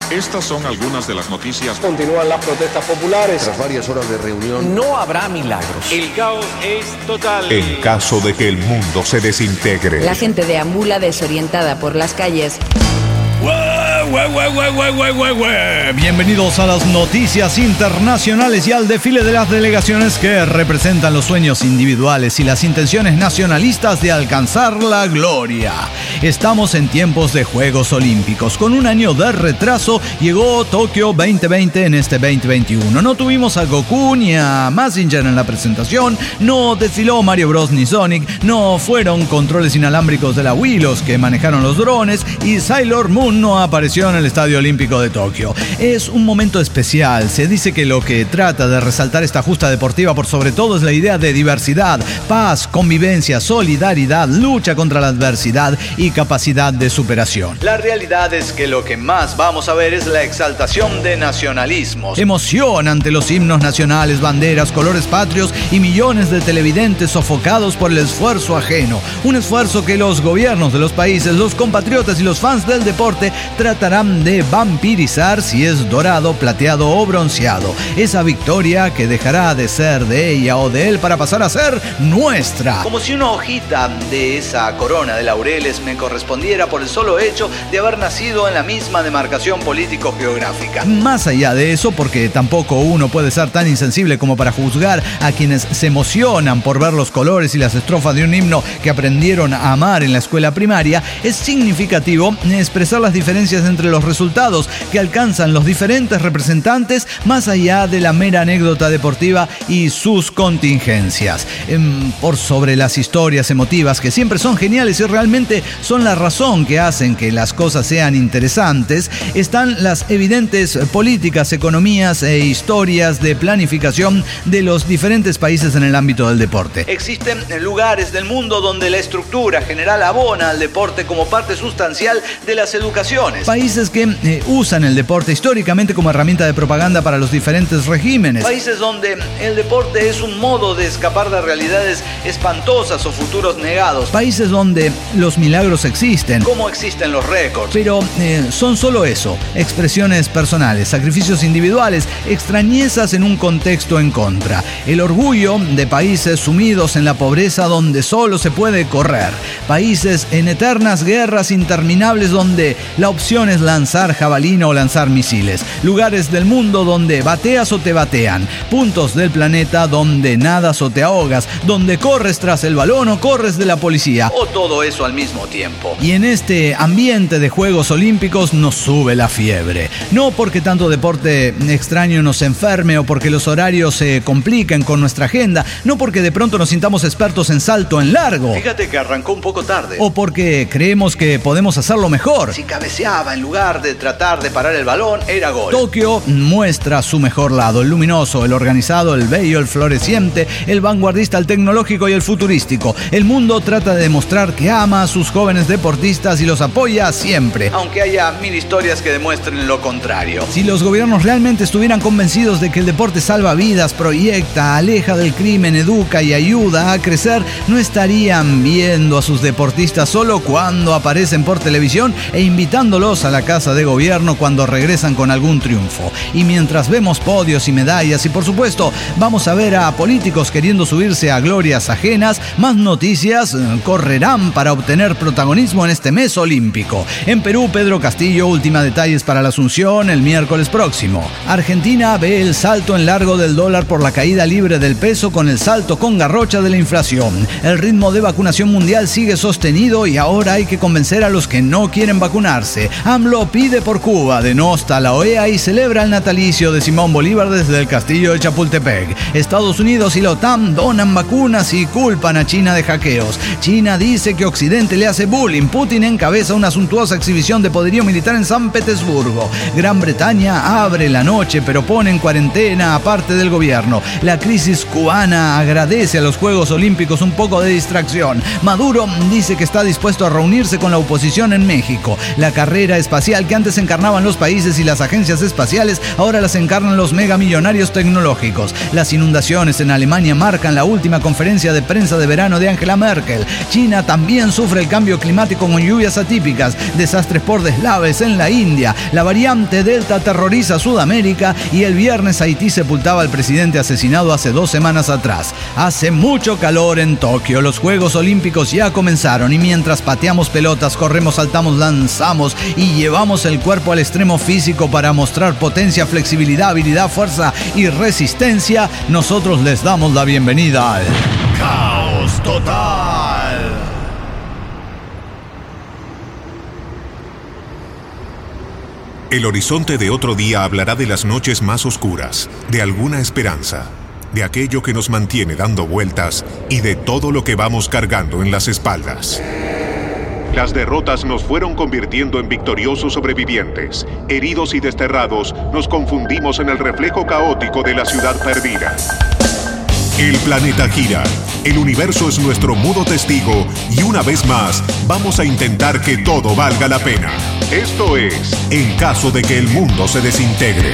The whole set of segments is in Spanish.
Estas son algunas de las noticias. Continúan las protestas populares. Tras varias horas de reunión, no habrá milagros. El caos es total. En caso de que el mundo se desintegre. La gente deambula desorientada por las calles. Bienvenidos a las noticias internacionales y al desfile de las delegaciones que representan los sueños individuales y las intenciones nacionalistas de alcanzar la gloria. Estamos en tiempos de Juegos Olímpicos. Con un año de retraso llegó Tokio 2020 en este 2021. No tuvimos a Goku ni a Mazinger en la presentación, no desfiló Mario Bros ni Sonic, no fueron controles inalámbricos de la Wii los que manejaron los drones y Sailor Moon no apareció en el Estadio Olímpico de Tokio. Es un momento especial. Se dice que lo que trata de resaltar esta justa deportiva por sobre todo es la idea de diversidad, paz, convivencia, solidaridad, lucha contra la adversidad y capacidad de superación. La realidad es que lo que más vamos a ver es la exaltación de nacionalismos, emoción ante los himnos nacionales, banderas, colores patrios y millones de televidentes sofocados por el esfuerzo ajeno. Un esfuerzo que los gobiernos de los países, los compatriotas y los fans del deporte tratarán de vampirizar si es dorado, plateado o bronceado. Esa victoria que dejará de ser de ella o de él para pasar a ser nuestra. Como si una hojita de esa corona de laureles me correspondiera por el solo hecho de haber nacido en la misma demarcación político-geográfica. Más allá de eso, porque tampoco uno puede ser tan insensible como para juzgar a quienes se emocionan por ver los colores y las estrofas de un himno que aprendieron a amar en la escuela primaria, es significativo expresar las diferencias entre los resultados que alcanzan los diferentes representantes más allá de la mera anécdota deportiva y sus contingencias. Por sobre las historias emotivas que siempre son geniales y realmente son la razón que hacen que las cosas sean interesantes, están las evidentes políticas, economías e historias de planificación de los diferentes países en el ámbito del deporte. Existen lugares del mundo donde la estructura general abona al deporte como parte sustancial de las educaciones. Países que usan el deporte históricamente como herramienta de propaganda para los diferentes regímenes. Países donde el deporte es un modo de escapar de realidades espantosas o futuros negados. Países donde los milagros existen, como existen los récords. Pero son solo eso, expresiones personales, sacrificios individuales, extrañezas en un contexto en contra. El orgullo de países sumidos en la pobreza donde solo se puede correr. Países en eternas guerras interminables donde la opción es lanzar jabalina o lanzar misiles. Lugares del mundo donde bateas o te batean. Puntos del planeta donde nadas o te ahogas. Donde corres tras el balón o corres de la policía. O todo eso al mismo tiempo. Y en este ambiente de Juegos Olímpicos nos sube la fiebre. No porque tanto deporte extraño nos enferme o porque los horarios se compliquen con nuestra agenda. No porque de pronto nos sintamos expertos en salto en largo. Fíjate que arrancó un poco tarde. O porque creemos que podemos hacerlo mejor. Si cabeceaba en lugar de tratar de parar el balón, era gol. Tokio muestra su mejor lado, el luminoso, el organizado, el bello, el floreciente, el vanguardista, el tecnológico y el futurístico. El mundo trata de demostrar que ama a sus jóvenes deportistas y los apoya siempre, aunque haya mil historias que demuestren lo contrario. Si los gobiernos realmente estuvieran convencidos de que el deporte salva vidas, proyecta, aleja del crimen, educa y ayuda a crecer, no estarían viendo a sus deportistas solo cuando aparecen por televisión e invitándolos a la casa de gobierno cuando regresan con algún triunfo. Y mientras vemos podios y medallas y por supuesto vamos a ver a políticos queriendo subirse a glorias ajenas, más noticias correrán para obtener protagonismo en este mes olímpico. En Perú, Pedro Castillo ultima detalles para la Asunción el miércoles próximo. Argentina ve el salto en largo del dólar por la caída libre del peso con el salto con garrocha de la inflación. El ritmo de vacunación mundial sigue sostenido y ahora hay que convencer a los que no quieren vacunarse. AMLO pide por Cuba, denosta la OEA y celebra el natalicio de Simón Bolívar desde el castillo de Chapultepec. Estados Unidos y la OTAN donan vacunas y culpan a China de hackeos. China dice que Occidente le hace bullying. Putin encabeza una suntuosa exhibición de poderío militar en San Petersburgo. Gran Bretaña abre la noche pero pone en cuarentena a parte del gobierno. La crisis cubana agradece a los Juegos Olímpicos un poco de distracción. Maduro dice que está dispuesto a reunirse con la oposición en México. La carrera es espacial que antes encarnaban los países y las agencias espaciales, ahora las encarnan los megamillonarios tecnológicos. Las inundaciones en Alemania marcan la última conferencia de prensa de verano de Angela Merkel. China también sufre el cambio climático con lluvias atípicas, desastres por deslaves en la India. La variante Delta aterroriza a Sudamérica y el viernes Haití sepultaba al presidente asesinado hace 2 semanas atrás. Hace mucho calor en Tokio. Los Juegos Olímpicos ya comenzaron y mientras pateamos pelotas, corremos, saltamos, lanzamos y llevamos el cuerpo al extremo físico para mostrar potencia, flexibilidad, habilidad, fuerza y resistencia, nosotros les damos la bienvenida al Caos Total. El horizonte de otro día hablará de las noches más oscuras, de alguna esperanza, de aquello que nos mantiene dando vueltas y de todo lo que vamos cargando en las espaldas. Las derrotas nos fueron convirtiendo en victoriosos sobrevivientes. Heridos y desterrados, nos confundimos en el reflejo caótico de la ciudad perdida. El planeta gira, el universo es nuestro mudo testigo y una vez más vamos a intentar que todo valga la pena. Esto es, en caso de que el mundo se desintegre.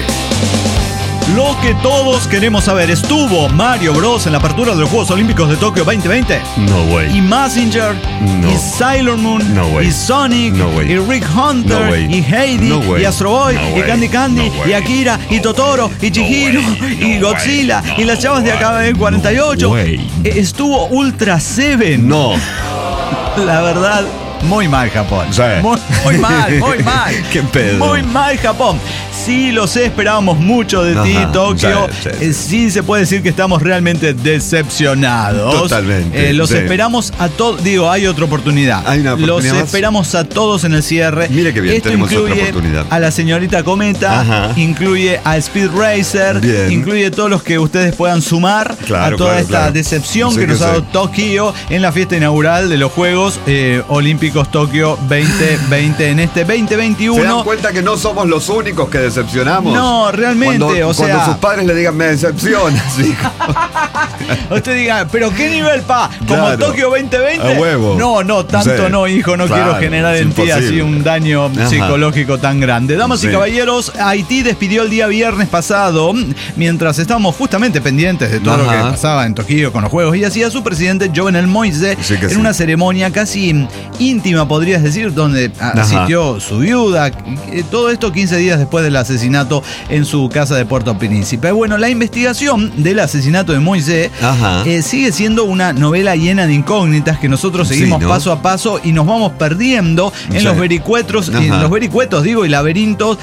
Lo que todos queremos saber, ¿estuvo Mario Bros en la apertura de los Juegos Olímpicos de Tokio 2020? No way. Y Messenger, No. y Sailor Moon, No way. y Sonic, No way. y Rick Hunter, No way. y Heidi, No way. y Astro Boy, No y way. Candy Candy, No way. y Akira, y Totoro, y Chihiro, way. y No Godzilla, way. y las chavas de AK-47. No way. Estuvo Ultra Seven. No. La verdad, muy mal Japón. Sí. Muy mal, muy mal. Qué pedo. Muy mal Japón. Sí, lo sé, esperábamos mucho de ti, Ajá, Tokio. sí. Sí, se puede decir que estamos realmente decepcionados. Totalmente, Los sí. esperamos a todos. Digo, hay otra oportunidad. Hay una oportunidad Los más. esperamos a todos en el cierre. Mire qué bien, Esto tenemos otra incluye oportunidad. a la señorita Cometa, Ajá. incluye a Speed Racer, Bien. incluye todos los que ustedes puedan sumar Claro, a toda claro, esta claro. decepción Sí que nos que ha dado sí. Tokio en la fiesta inaugural de los Juegos Olímpicos Tokio 2020. En este 2021. ¿Se dan cuenta que no somos los únicos que decepcionamos? No, realmente, Cuando sus padres le digan, me decepcionas, hijo. Usted diga, ¿pero qué nivel, pa? ¿Como Claro. Tokio 2020? A huevo. No, tanto Sí. no, hijo. No Claro, quiero generar es en ti imposible. así un daño Ajá. psicológico tan grande. Damas y Sí. caballeros, Haití despidió el día viernes pasado, mientras estábamos justamente pendientes de todo lo que Ajá. pasaba en Tokio con los Juegos, y hacía su presidente Jovenel Moïse Sí que en sí. una ceremonia casi íntima, podrías decir, donde asistió su viuda. Todo esto 15 días después del asesinato en su casa de Puerto Príncipe. Bueno, la investigación del asesinato de Moïse Ajá. sigue siendo una novela llena de incógnitas que nosotros seguimos Sí, ¿no? paso a paso y nos vamos perdiendo en Sí. los vericuetos, Ajá. en los vericuetos, digo, y laberintos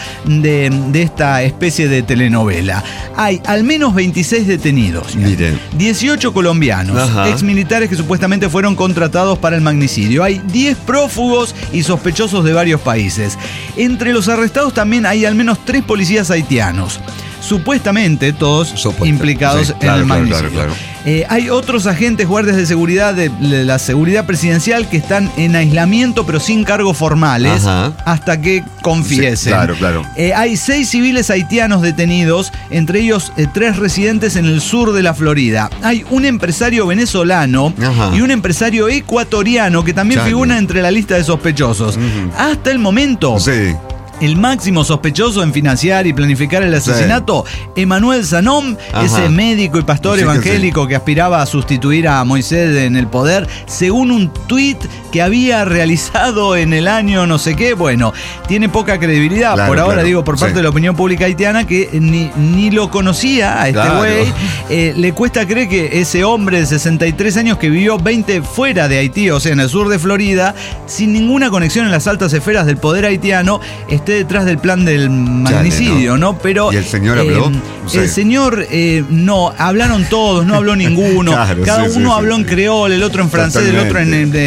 de esta especie de telenovela. Hay al menos 26 detenidos. Mire. 18 colombianos, Ajá. exmilitares que supuestamente fueron contratados para el magnicidio. Hay 10 prófugos y sospechosos de varios países. Entre los arrestados también hay al menos 3 policías haitianos. Supuestamente todos implicados Sí, en claro, el claro, magnicidio. claro. Hay otros agentes guardias de seguridad de la seguridad presidencial que están en aislamiento pero sin cargos formales Ajá. hasta que confiesen. Sí, claro, claro. Hay 6 civiles haitianos detenidos, entre ellos 3 residentes en el sur de la Florida. Hay un empresario venezolano Ajá. y un empresario ecuatoriano que también Chale. figura entre la lista de sospechosos. Hasta el momento, Sí. el máximo sospechoso en financiar y planificar el asesinato, Emmanuel Sanom, Ajá. ese médico y pastor Sí que evangélico que aspiraba a sustituir a Moisés en el poder, según un tuit que había realizado en el año no sé qué. Bueno, tiene poca credibilidad Claro, por ahora, claro. digo, por parte Sí. de la opinión pública haitiana, que ni lo conocía a este Claro. güey. Le cuesta creer que ese hombre de 63 años que vivió 20 fuera de Haití, o sea, en el sur de Florida, sin ninguna conexión en las altas esferas del poder haitiano, esté detrás del plan del magnicidio, ¿no? Pero ¿Y el señor habló? Sí. El señor, no, hablaron todos, no habló ninguno. Claro, Cada sí, uno sí, habló sí. en creol, el otro en francés, el otro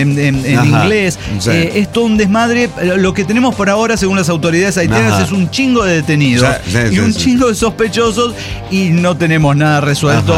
en Ajá. inglés. Sí. Es todo un desmadre. Lo que tenemos por ahora, según las autoridades haitianas, Ajá. es un chingo de detenidos Sí, y sí, un sí. chingo de sospechosos, y no tenemos nada resuelto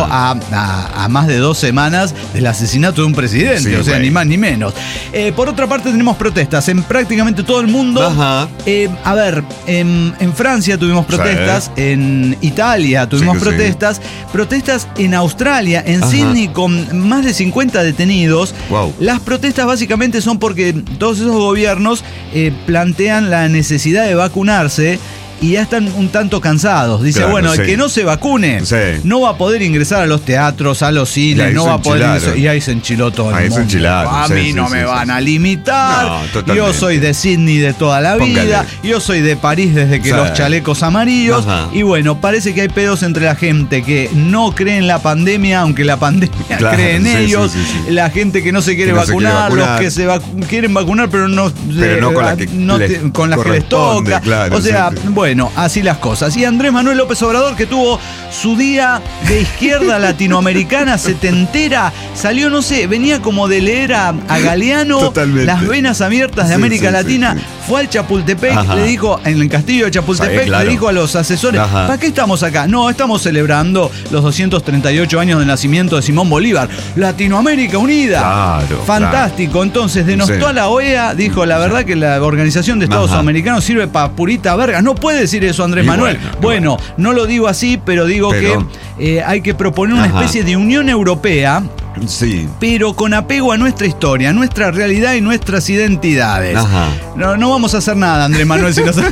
a más de 2 semanas del asesinato de un presidente, Sí, o sea, güey. ni más ni menos. Por otra parte, tenemos protestas en prácticamente todo el mundo. Ajá. A ver, en Francia tuvimos protestas, en Italia tuvimos protestas en Australia, en Sydney, con más de 50 detenidos. Wow. Las protestas básicamente son porque todos esos gobiernos plantean la necesidad de vacunarse y ya están un tanto cansados. Dice, claro, bueno, el que no se vacune no va a poder ingresar a los teatros, a los cines, no va a poder ingresar. Y ahí se enchiló todo el mundo. A mí no me van a limitar. No, yo soy de Sydney de toda la vida. Yo soy de París desde que los chalecos amarillos. Y bueno, parece que hay pedos entre la gente que no cree en la pandemia, aunque la pandemia cree en ellos. La gente que no se quiere vacunar, los que se quieren vacunar, pero no con las que les toca. O sea, bueno, así las cosas. Y Andrés Manuel López Obrador, que tuvo su día de izquierda latinoamericana setentera, salió, no sé, venía como de leer a Galeano. Totalmente. Las venas abiertas de América Latina. Fue al Chapultepec, le dijo, en el castillo de Chapultepec, le dijo a los asesores, ¿para qué estamos acá? No, estamos celebrando los 238 años de nacimiento de Simón Bolívar. Latinoamérica unida. Claro, fantástico. Entonces denostó a la OEA, dijo, la verdad que la Organización de Estados Americanos sirve para purita verga. No puede decir eso Andrés Manuel. Bueno, no lo digo así, pero digo que hay que proponer una especie de Unión Europea, pero con apego a nuestra historia, nuestra realidad y nuestras identidades. No vamos a hacer nada, Andrés Manuel, si no se...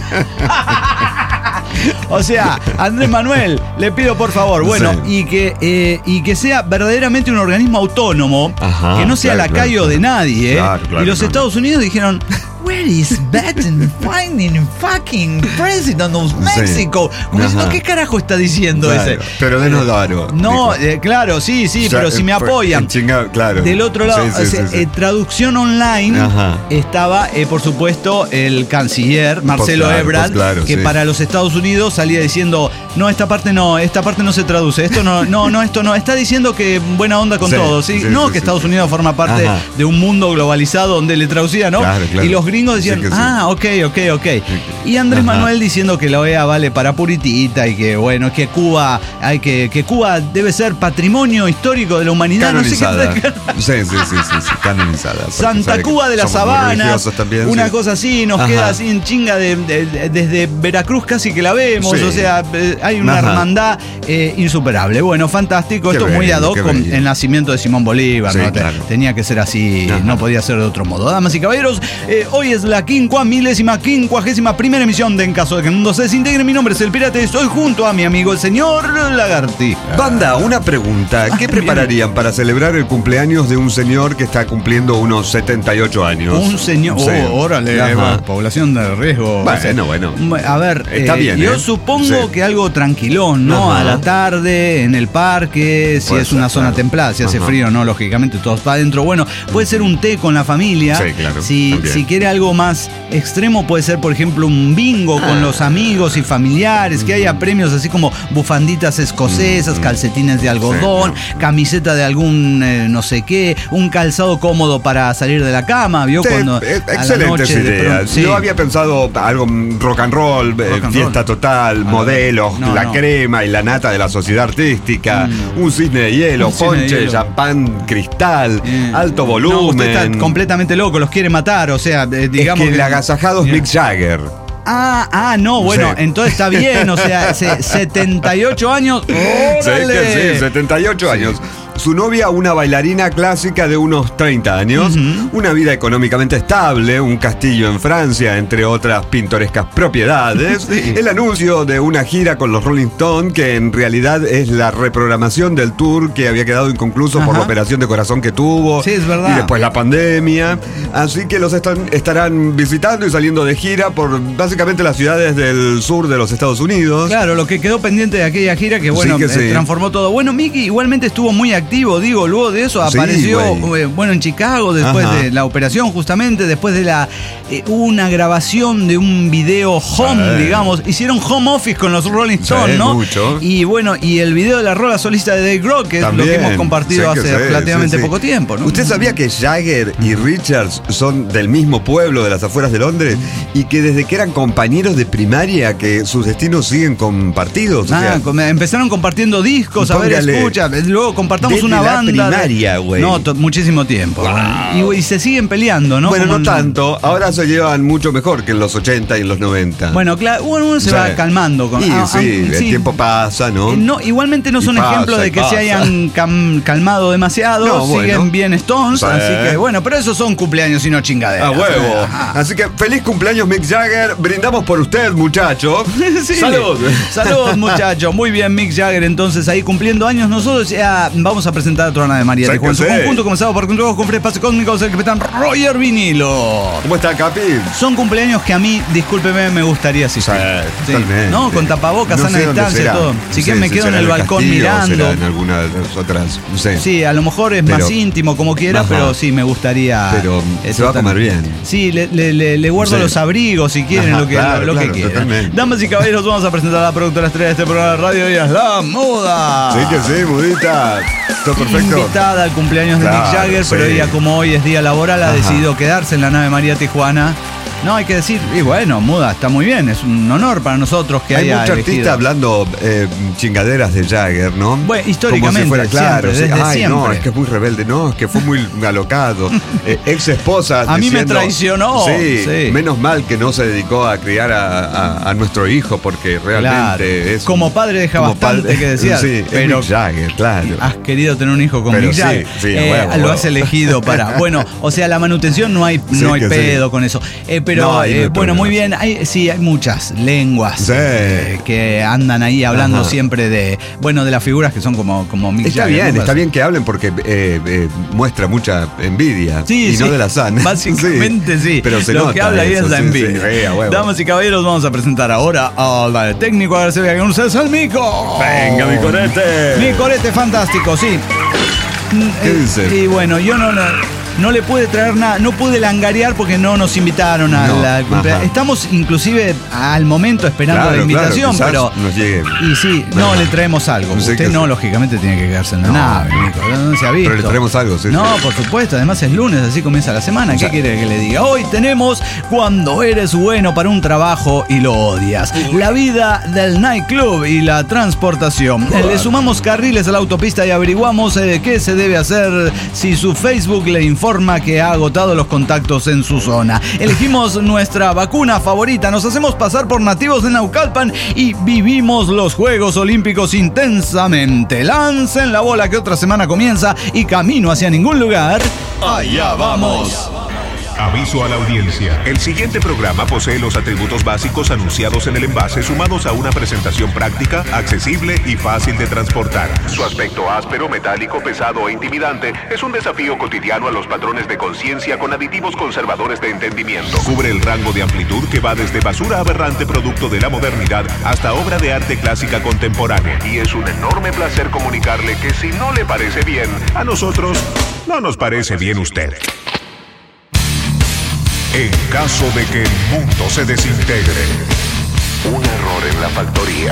O sea, Andrés Manuel, le pido por favor, y que sea verdaderamente un organismo autónomo, que no sea lacayo de nadie. Y los Estados Unidos dijeron, where is Biden finding fucking president of Mexico? Como diciendo, ¿qué carajo está diciendo ese? Pero de Nodaro. No, claro, sí, pero si me apoyan. Del otro lado, traducción online, estaba, por supuesto, el canciller Marcelo Ebrard, que para los Estados Unidos salía diciendo, no, esta parte no se traduce, esto no, está diciendo que buena onda con todos, que Estados Unidos forma parte de un mundo globalizado donde le traducía, ¿no? Y los gringos decían, ok. Y Andrés Manuel diciendo que la OEA vale para puritita y que, bueno, que Cuba, que Cuba debe ser patrimonio histórico de la humanidad. Canonizada. Canonizada. Santa Cuba de la Sabana, una cosa así, nos queda así en chinga desde Veracruz casi que la vemos, o sea, hay una hermandad insuperable. Bueno, fantástico, esto muy ad hoc con el nacimiento de Simón Bolívar, ¿no? Tenía que ser así, no podía ser de otro modo. Damas y caballeros, hoy es la 51ª emisión de En Caso de que el Mundo se Desintegre. Mi nombre es El Pirata y estoy junto a mi amigo el señor Lagartija. Banda, una pregunta. ¿Qué prepararían para celebrar el cumpleaños de un señor que está cumpliendo unos 78 años? Un señor, órale, población de riesgo. Bueno. A ver, está bien, yo supongo que algo tranquilón, ¿no? A la tarde, en el parque, si es una zona templada, si hace frío, no, lógicamente todos para adentro. Bueno, puede ser un té con la familia. Si quiere algo más extremo, puede ser, por ejemplo, un bingo con los amigos y familiares, que haya premios así como bufanditas escocesas, calcetines de algodón, camiseta de algún no sé qué, un calzado cómodo para salir de la cama, ¿vio? Cuando excelentes ideas. Yo había pensado algo rock and roll, fiesta total, modelos, la crema y la nata de la sociedad artística, un cisne de hielo, ponche, champán, cristal, alto volumen. No, usted está completamente loco, los quiere matar, o sea, digamos es que el agasajado es Mick Jagger. No, bueno, entonces está bien, o sea, 78 años. ¡Órale! Sí, 78 años. Su novia, una bailarina clásica de unos 30 años, una vida económicamente estable, un castillo en Francia, entre otras pintorescas propiedades, el anuncio de una gira con los Rolling Stones, que en realidad es la reprogramación del tour que había quedado inconcluso por la operación de corazón que tuvo, es verdad. Y después la pandemia, así que los estarán visitando y saliendo de gira por básicamente las ciudades del sur de los Estados Unidos. Claro, lo que quedó pendiente de aquella gira que, bueno, transformó todo. Bueno, Mickey igualmente estuvo muy activo, luego de eso apareció, en Chicago, después de la operación, justamente, después de una grabación de un video home, digamos, hicieron home office con los Rolling Stones, ¿no? Mucho. Y bueno, y el video de la rola solista de Dave Grohl, que también, es lo que hemos compartido hace relativamente poco tiempo, ¿no? ¿Usted sabía que Jagger y Richards son del mismo pueblo de las afueras de Londres y que desde que eran compañeros de primaria que sus destinos siguen compartidos? Empezaron compartiendo discos, a ver, escucha, luego compartamos somos Desde una la banda. primaria, güey. No, muchísimo tiempo. Wow. Y se siguen peleando, ¿no? Bueno, Como no tanto. Ahora se llevan mucho mejor que en los 80 y en los 90. Bueno, claro, uno se Sí. va calmando. Sí, el tiempo pasa, ¿no? No, igualmente no Y son pasa, ejemplos de y que pasa. se hayan calmado demasiado. No, siguen bueno. bien Stones, Sí. así que bueno, pero esos son cumpleaños y no chingaderas. A huevo. Ajá. Así que feliz cumpleaños, Mick Jagger. Brindamos por usted, muchacho. Sí. Salud. Salud, muchachos. Muy bien, Mick Jagger. Entonces, ahí cumpliendo años, nosotros ya vamos a presentar a Trona de María Sí, Tijuana. En su que sí. conjunto, comenzado por Control con Espacio Cósmicos, el capitán Roger Vinilo. ¿Cómo está, Capi? Son cumpleaños que a mí, discúlpeme, me gustaría asistir. Sí, totalmente. ¿No? Con tapabocas, No sana sé dónde distancia, será. todo. Si No que sé me si quedo en será el el balcón Castillo o mirando. será en alguna de las otras, no sé. Sí, a lo mejor es más Pero- íntimo, como quiera, Ajá. pero sí, me gustaría. Pero se va a comer bien. Sí, le guardo Sí. los abrigos si quieren, Ajá, lo que claro, quieran. totalmente. Damas y caballeros, vamos a presentar a la productora estrella de este programa de radio, ella es La Muda. Sí que sí, mudita. Todo perfecto. Invitada al cumpleaños de Claro, Mick Jagger, pero sí. ella, como hoy es día laboral, ha Ajá. decidido quedarse en la nave María Tijuana. No, hay que decir, y bueno, Muda, está muy bien, es un honor para nosotros que Hay haya mucho elegido. artista hablando chingaderas de Jagger, ¿no? Bueno, históricamente, Como si fuera claro. siempre, desde Ay, no, siempre. es que es muy rebelde. No, es que fue muy alocado. Ex esposa. A mí me traicionó. Sí, Sí. menos mal que no se dedicó a criar a nuestro hijo, porque realmente Claro. es. Como padre deja bastante que desear, Sí, pero es Mick Jagger, claro. has querido tener un hijo con Pero Mick sí, Jagger. sí, a huevo, lo huevo. has elegido para. Bueno, o sea, la manutención no hay Sí, no hay que sí. pedo con eso. Pero No, ahí no hay bueno, problema. muy bien. Sí, hay muchas lenguas Sí. que andan ahí hablando Ajá. siempre de las figuras que son como Mick Está Jagger. bien, ¿no? está bien que hablen porque muestra mucha envidia. Sí, y sí. no de la sana. Básicamente sí. Pero se Lo nota que habla ahí eso, es la sí, envidia. sí, a huevo. Damas y caballeros, vamos a presentar ahora al técnico García con ustedes, el Mico. Venga, mi corete. Mi corete fantástico, sí. ¿Qué dice? Y bueno, yo no le pude traer nada, no pude langarear porque no nos invitaron a No, la cumpleaños. ajá. Estamos inclusive al momento esperando Claro, la invitación, claro, pero. quizás nos llegue. Y sí, no le traemos algo. No sé Usted qué no, hacer. lógicamente, tiene que quedarse en la No, nave, Nico. No se ha visto. Pero le traemos algo, sí. No, por supuesto, además es lunes, así comienza la semana. ¿Qué sea- quiere que le diga? Hoy tenemos Cuando eres bueno para un trabajo y lo odias. La vida del nightclub y la transportación. Le sumamos carriles a la autopista y averiguamos qué se debe hacer si su Facebook le informa que ha agotado los contactos en su zona. Elegimos nuestra vacuna favorita, nos hacemos pasar por nativos de Naucalpan y vivimos los Juegos Olímpicos intensamente. Lancen la bola que otra semana comienza y camino hacia ningún lugar. ¡Allá vamos! Aviso a la audiencia. El siguiente programa posee los atributos básicos anunciados en el envase sumados a una presentación práctica, accesible y fácil de transportar. Su aspecto áspero, metálico, pesado e intimidante es un desafío cotidiano a los patrones de conciencia con aditivos conservadores de entendimiento. Cubre el rango de amplitud que va desde basura aberrante producto de la modernidad hasta obra de arte clásica contemporánea. Y es un enorme placer comunicarle que si no le parece bien, a nosotros no nos parece bien usted. En caso de que el mundo se desintegre, un error en la factoría.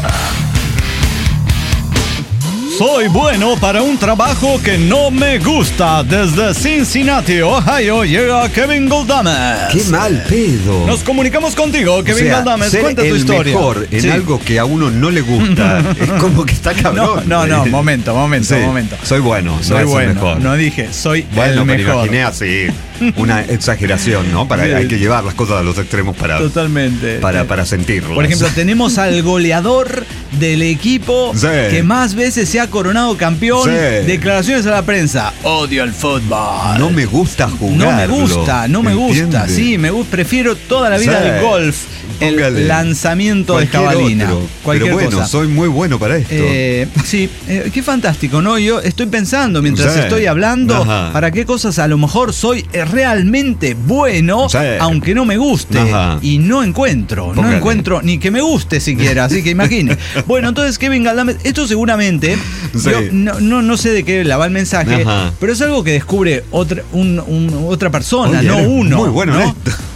Soy bueno para un trabajo que no me gusta. Desde Cincinnati, Ohio, llega Kevin Goldames. Qué mal pedo. Nos comunicamos contigo, Kevin O sea, Goldames. ser Cuenta tu el historia. mejor en Sí. algo que a uno no le gusta es como que está cabrón. No, momento. Sí, Soy bueno, Soy no es bueno. el mejor. No dije, soy Bueno, el me mejor. imaginé así. Una exageración, ¿no? Sí. Hay que llevar las cosas a los extremos Totalmente. para sentirlo. Por ejemplo, tenemos al goleador del equipo Sí. que más veces se ha coronado campeón. Sí. Declaraciones a la prensa. Odio el fútbol. no me gusta jugar. No me gusta. Sí, prefiero toda la vida Sí. el golf, Póngale el lanzamiento de cualquier jabalina. otro. Cualquier Pero bueno, cosa. soy muy bueno para esto. Sí, qué fantástico, ¿no? Yo estoy pensando mientras Sí. estoy hablando Ajá. para qué cosas a lo mejor soy realmente bueno, Sí. aunque no me guste. Ajá. Y no encuentro Póngale. ni que me guste siquiera, así que imagine. Bueno, entonces Kevin Galdames, esto seguramente, Sí. yo no sé de qué va el mensaje, Ajá. pero es algo que descubre otra persona, Oye, no eres uno. muy bueno en ¿no? esto.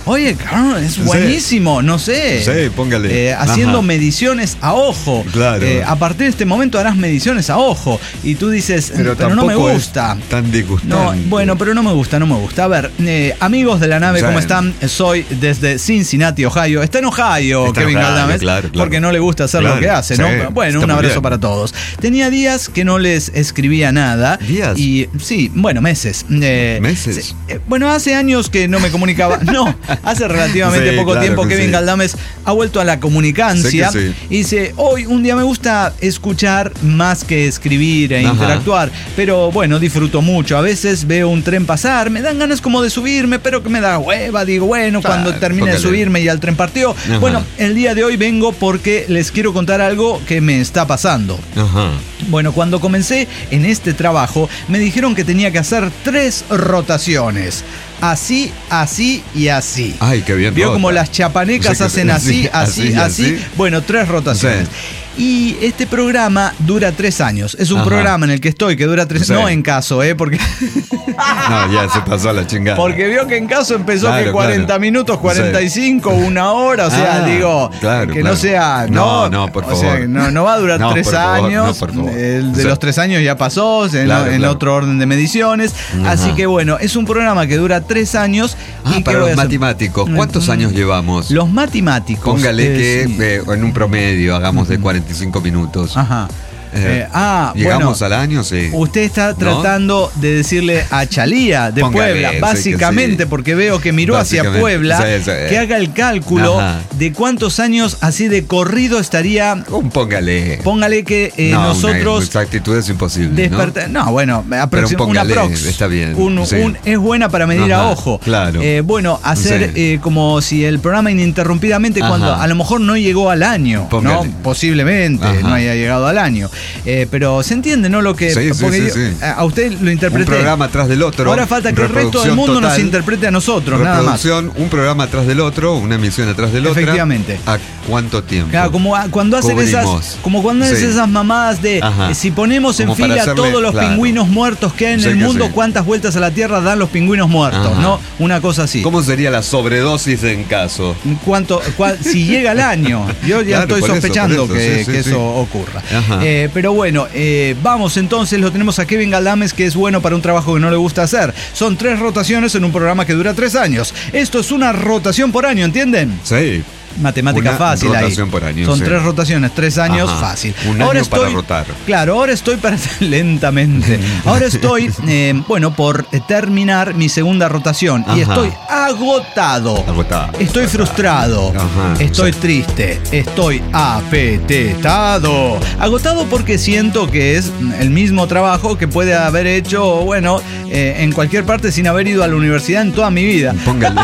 Oye, claro, es buenísimo, no sé. Sí, póngale. Haciendo mediciones a ojo. Claro. A partir de este momento harás mediciones a ojo. Y tú dices, pero no me gusta. Tan disgustante. No, bueno, pero no me gusta. A ver, amigos de la nave, ¿cómo están? Soy desde Cincinnati, Ohio. Está en Ohio, Kevin Galdames, claro. Porque no le gusta hacer lo que hace, ¿no? Bueno, un abrazo para todos. Tenía días que no les escribía nada. ¿Días? Y sí, bueno, meses. ¿Meses? Bueno, hace años que no me comunicaba. No, hace relativamente poco tiempo Kevin Galdames ha vuelto a la comunicancia. Y dice, hoy un día me gusta escuchar más que escribir e interactuar. Pero bueno, disfruto mucho. A veces veo un tren pasar, me dan ganas como de subirme, pero que me da hueva. Digo, bueno, cuando termine de subirme y el tren partió. Bueno, el día de hoy vengo porque les quiero contar algo que me está pasando. Bueno, cuando comencé en este trabajo, me dijeron que tenía que hacer 3 rotaciones. Así, así y así. Ay, qué bien. Vio como las chapanecas hacen así. Bueno, 3 rotaciones. Y este programa dura 3 años. Es un programa en el que estoy que dura 3 años. No en caso, porque... No, ya se pasó a la chingada. Porque vio que en caso empezó que 40 minutos, 45, 1 hora. O sea, digo, que no sea... No, por favor. O sea, no va a durar 3 años. El de los 3 años ya pasó, en otro orden de mediciones. Así que bueno, es un programa que dura 3 años. Y para los matemáticos, ¿cuántos años llevamos? Los matemáticos. Póngale que en un promedio hagamos de 45 minutos. ¿Llegamos al año? Sí. Usted está tratando de decirle a Chalía de Puebla, básicamente, porque veo que miró hacia Puebla, que haga el cálculo de cuántos años así de corrido estaría. Póngale. Póngale que nosotros. Esa actitud es imposible. No, bueno, póngale, una prox. Está bien. Es buena para medir a ojo. Claro. Bueno, hacer como si el programa ininterrumpidamente, cuando a lo mejor no llegó al año, ¿no? Posiblemente no haya llegado al año. Pero se entiende, ¿no? Lo que a usted lo interpreté. Un programa atrás del otro. Ahora falta que el resto del mundo nos interprete a nosotros, nada más. Un programa atrás del otro, una emisión atrás del otro. Efectivamente. ¿A cuánto tiempo? Claro, como cuando hacen esas mamadas de si ponemos en fila todos los pingüinos muertos que hay en el mundo, ¿cuántas vueltas a la Tierra dan los pingüinos muertos? ¿No? Una cosa así. ¿Cómo sería la sobredosis en caso? Si llega el año. Yo ya estoy sospechando que eso ocurra. Pero bueno, vamos entonces, lo tenemos a Kevin Galdames, que es bueno para un trabajo que no le gusta hacer. Son 3 rotaciones en un programa que dura 3 años. Esto es una rotación por año, ¿entienden? Sí. Matemática fácil ahí. Por año, son 3 rotaciones, 3 años, fácil. Un año para rotar. Claro, ahora estoy lentamente. Ahora estoy, por terminar mi segunda rotación. Y estoy agotado. Estoy frustrado. Estoy triste. Estoy apetetado. Agotado porque siento que es el mismo trabajo que puede haber hecho, en cualquier parte sin haber ido a la universidad en toda mi vida. Póngale.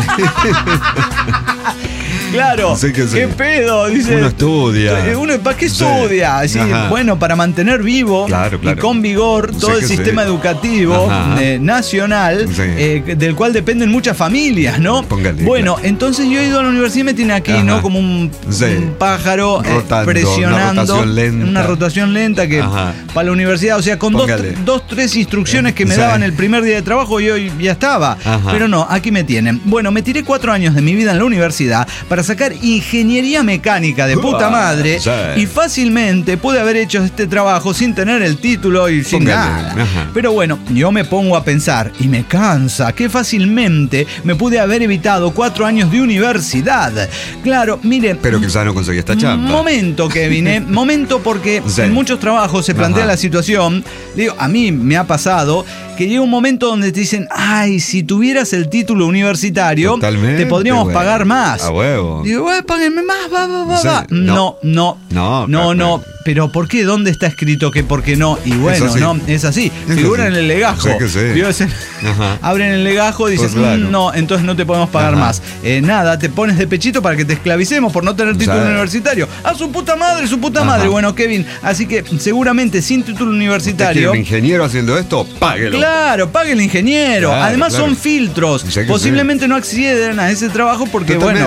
Claro, ¿qué pedo? Dice, uno estudia. ¿Para qué estudia? Sí, para mantener vivo y con vigor todo el sistema educativo nacional, del cual dependen muchas familias, ¿no? Póngale, entonces yo he ido a la universidad y me tiene aquí, ¿no? Como un pájaro presionando. Una rotación lenta que para la universidad, o sea, con 2-3 instrucciones que me daban el primer día de trabajo, yo ya estaba. Pero no, aquí me tienen. Me tiré 4 años de mi vida en la universidad para sacar ingeniería mecánica de puta madre y fácilmente pude haber hecho este trabajo sin tener el título y sin nada. Pero bueno, yo me pongo a pensar y me cansa que fácilmente me pude haber evitado 4 años de universidad. Claro, mire. Pero quizás no conseguí esta chamba. Momento, Kevin, momento, porque en muchos trabajos se plantea la situación. Digo, a mí me ha pasado que llega un momento donde te dicen, ay, si tuvieras el título universitario, te podríamos pagar más. A huevo. Digo, páguenme más, va. No. Pero ¿por qué? ¿Dónde está escrito que por qué no? Y bueno, no, es así. Figura en el legajo. Abren el legajo y dices, no, entonces no te podemos pagar más. Nada, te pones de pechito para que te esclavicemos por no tener título universitario. ¡Ah, su puta madre! Bueno, Kevin, así que seguramente sin título universitario. ¿Un ingeniero haciendo esto? Páguelo. Claro, pague el ingeniero. Además son filtros. Posiblemente no acceden a ese trabajo porque, es lo que le decía.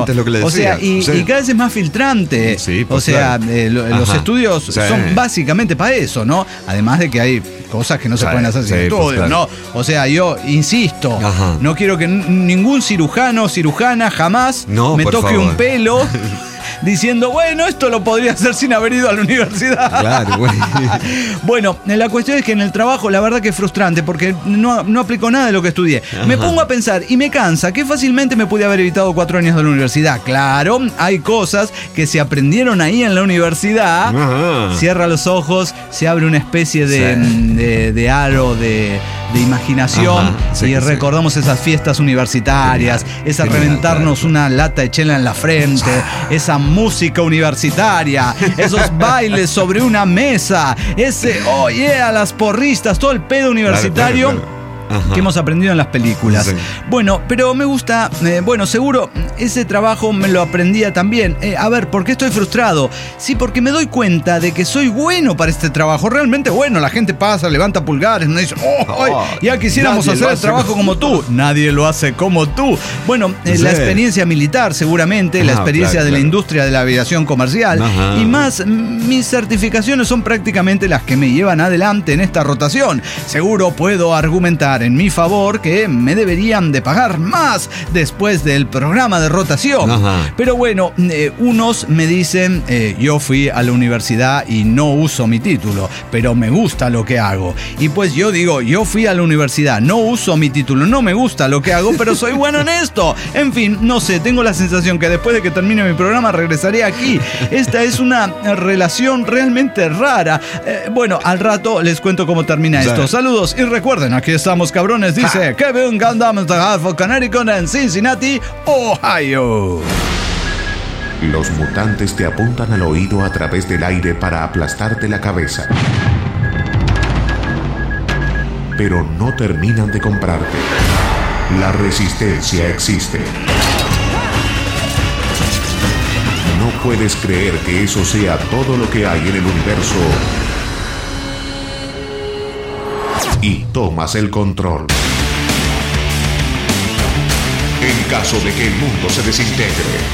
decía. O sea, y cada vez es más filtrante. Sí, o pues sea, claro. los estudios Sí. son básicamente para eso, ¿no? Además de que hay cosas que no se Sí, pueden hacer sin sí, pues estudios, claro. ¿no? O sea, yo insisto, Ajá. no quiero que ningún cirujana jamás No, me por toque favor. un pelo diciendo, bueno, esto lo podría hacer sin haber ido a la universidad. Claro, güey. Bueno, la cuestión es que en el trabajo la verdad que es frustrante porque no aplico nada de lo que estudié. Me pongo a pensar y me cansa que fácilmente me pude haber evitado 4 años de la universidad. Claro, hay cosas que se aprendieron ahí en la universidad. Ajá. Cierra los ojos, se abre una especie de aro de imaginación. Ajá, sí y que sí. recordamos esas fiestas universitarias, esa Genial, reventarnos claro. una lata de chela en la frente, esa música universitaria, esos bailes sobre una mesa, ese, oh yeah, las porristas, todo el pedo universitario. Claro, claro. Ajá. Que hemos aprendido en las películas. Sí. Bueno, pero me gusta, bueno, seguro ese trabajo me lo aprendía también. A ver, ¿por qué estoy frustrado? Sí, porque me doy cuenta de que soy bueno para este trabajo, realmente bueno. La gente pasa, levanta pulgares, me dice, ay, ya quisiéramos nadie hacer lo el hace trabajo como tú. Nadie lo hace como tú. Bueno, Sí. la experiencia militar seguramente, la experiencia claro, de la claro. industria de la aviación comercial Ajá. y más, mis certificaciones son prácticamente las que me llevan adelante en esta rotación. Seguro puedo argumentar en mi favor que me deberían de pagar más después del programa de rotación. Ajá. Pero bueno, unos me dicen, yo fui a la universidad y no uso mi título, pero me gusta lo que hago. Y pues yo digo, yo fui a la universidad, no uso mi título, no me gusta lo que hago, pero soy bueno en esto. En fin, no sé, tengo la sensación que después de que termine mi programa regresaré aquí. Esta es una relación realmente rara. Bueno, al rato les cuento cómo termina Sí. esto. Saludos y recuerden, aquí estamos cabrones, dice Kevin Gandam de Connecticut en Cincinnati, Ohio. Los mutantes te apuntan al oído a través del aire para aplastarte la cabeza. Pero no terminan de comprarte. La resistencia existe. No puedes creer que eso sea todo lo que hay en el universo. Y tomas el control. En caso de que el mundo se desintegre.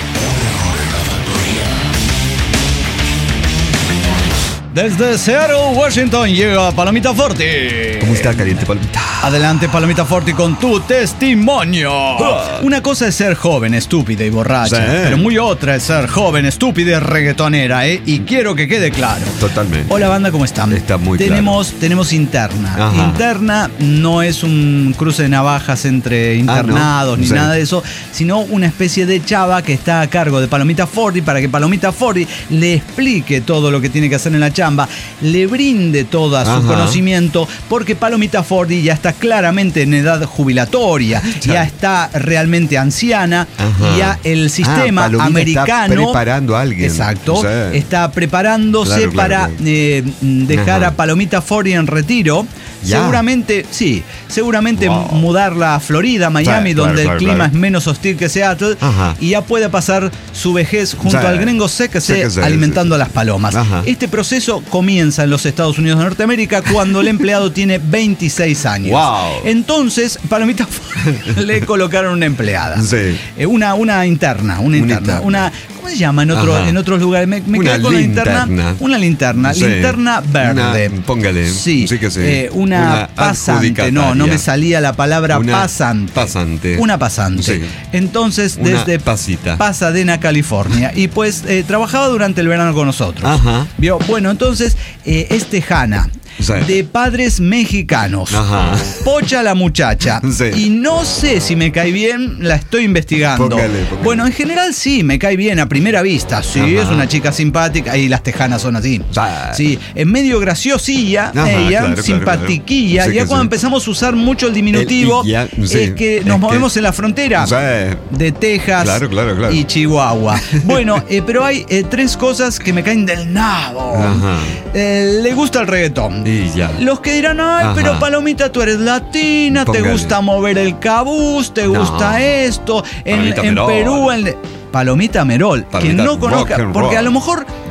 Desde Seattle, Washington, llega Palomita Forti. ¿Cómo está, caliente palomita? Adelante, Palomita Forti, con tu testimonio. Una cosa es ser joven, estúpida y borracha, Sí. pero muy otra es ser joven, estúpida y reggaetonera, ¿eh? Y quiero que quede claro. Totalmente. Hola, banda, ¿cómo están? Está muy tenemos interna. Ajá. Interna no es un cruce de navajas entre internados ¿no? ni Sí. nada de eso, sino una especie de chava que está a cargo de Palomita Forti para que Palomita Forti le explique todo lo que tiene que hacer en la chamba, le brinde todo su Ajá. conocimiento, porque Palomita Forti ya está claramente en edad jubilatoria, ya está realmente anciana, Ajá. y ya el sistema Palomita americano está preparando a alguien. Exacto, O sea, está preparándose claro, para claro. dejar Ajá. a Palomita Forti en retiro. Ya. Seguramente Wow. mudarla a Florida, Miami, Claro, donde claro, el clima claro. es menos hostil que Seattle, Ajá. y ya pueda pasar su vejez junto Sí. al gringo séquese Sí, alimentando sí. a las palomas. Ajá. Este proceso comienza en los Estados Unidos de Norteamérica cuando el empleado tiene 26 años. Wow. Entonces, Palomita Forti le colocaron una empleada. Sí. Una interna. interna. ¿Cómo se llama en Ajá. otros lugares? Me Una quedé con la linterna. interna. Una linterna. Sí. Linterna verde. Póngale. Sí. Sí que sí. Una pasante. No me salía la palabra Una pasante. pasante. Una pasante. Sí. Entonces, Una desde pasita. Pasadena, California. Y pues trabajaba durante el verano con nosotros. Ajá. ¿Vio? Bueno, entonces, es tejana. Sí. De padres mexicanos. Ajá. Pocha la muchacha. Sí. Y no sé si me cae bien, la estoy investigando. Póngale. Bueno, en general sí, me cae bien a primera vista. Sí, Ajá. es una chica simpática. Y las tejanas son así. Sí, es medio graciosilla, Ajá, ella, claro, simpatiquilla. claro. Sí ya que cuando sí. empezamos a usar mucho el diminutivo, El y ya, sí. es que Es nos que- movemos en la frontera Sí. de Texas Claro. y Chihuahua. Bueno, pero hay 3 cosas que me caen del nabo. Ajá. Le gusta el reggaetón. Y ya. Los que dirán, ay, Ajá. pero Palomita, tú eres latina, Póngale. te gusta mover el cabuz, te No. gusta esto. En Palomita Merol. Perú, Palomita Merol, Palomita que no conozca, rock and porque roll. a lo mejor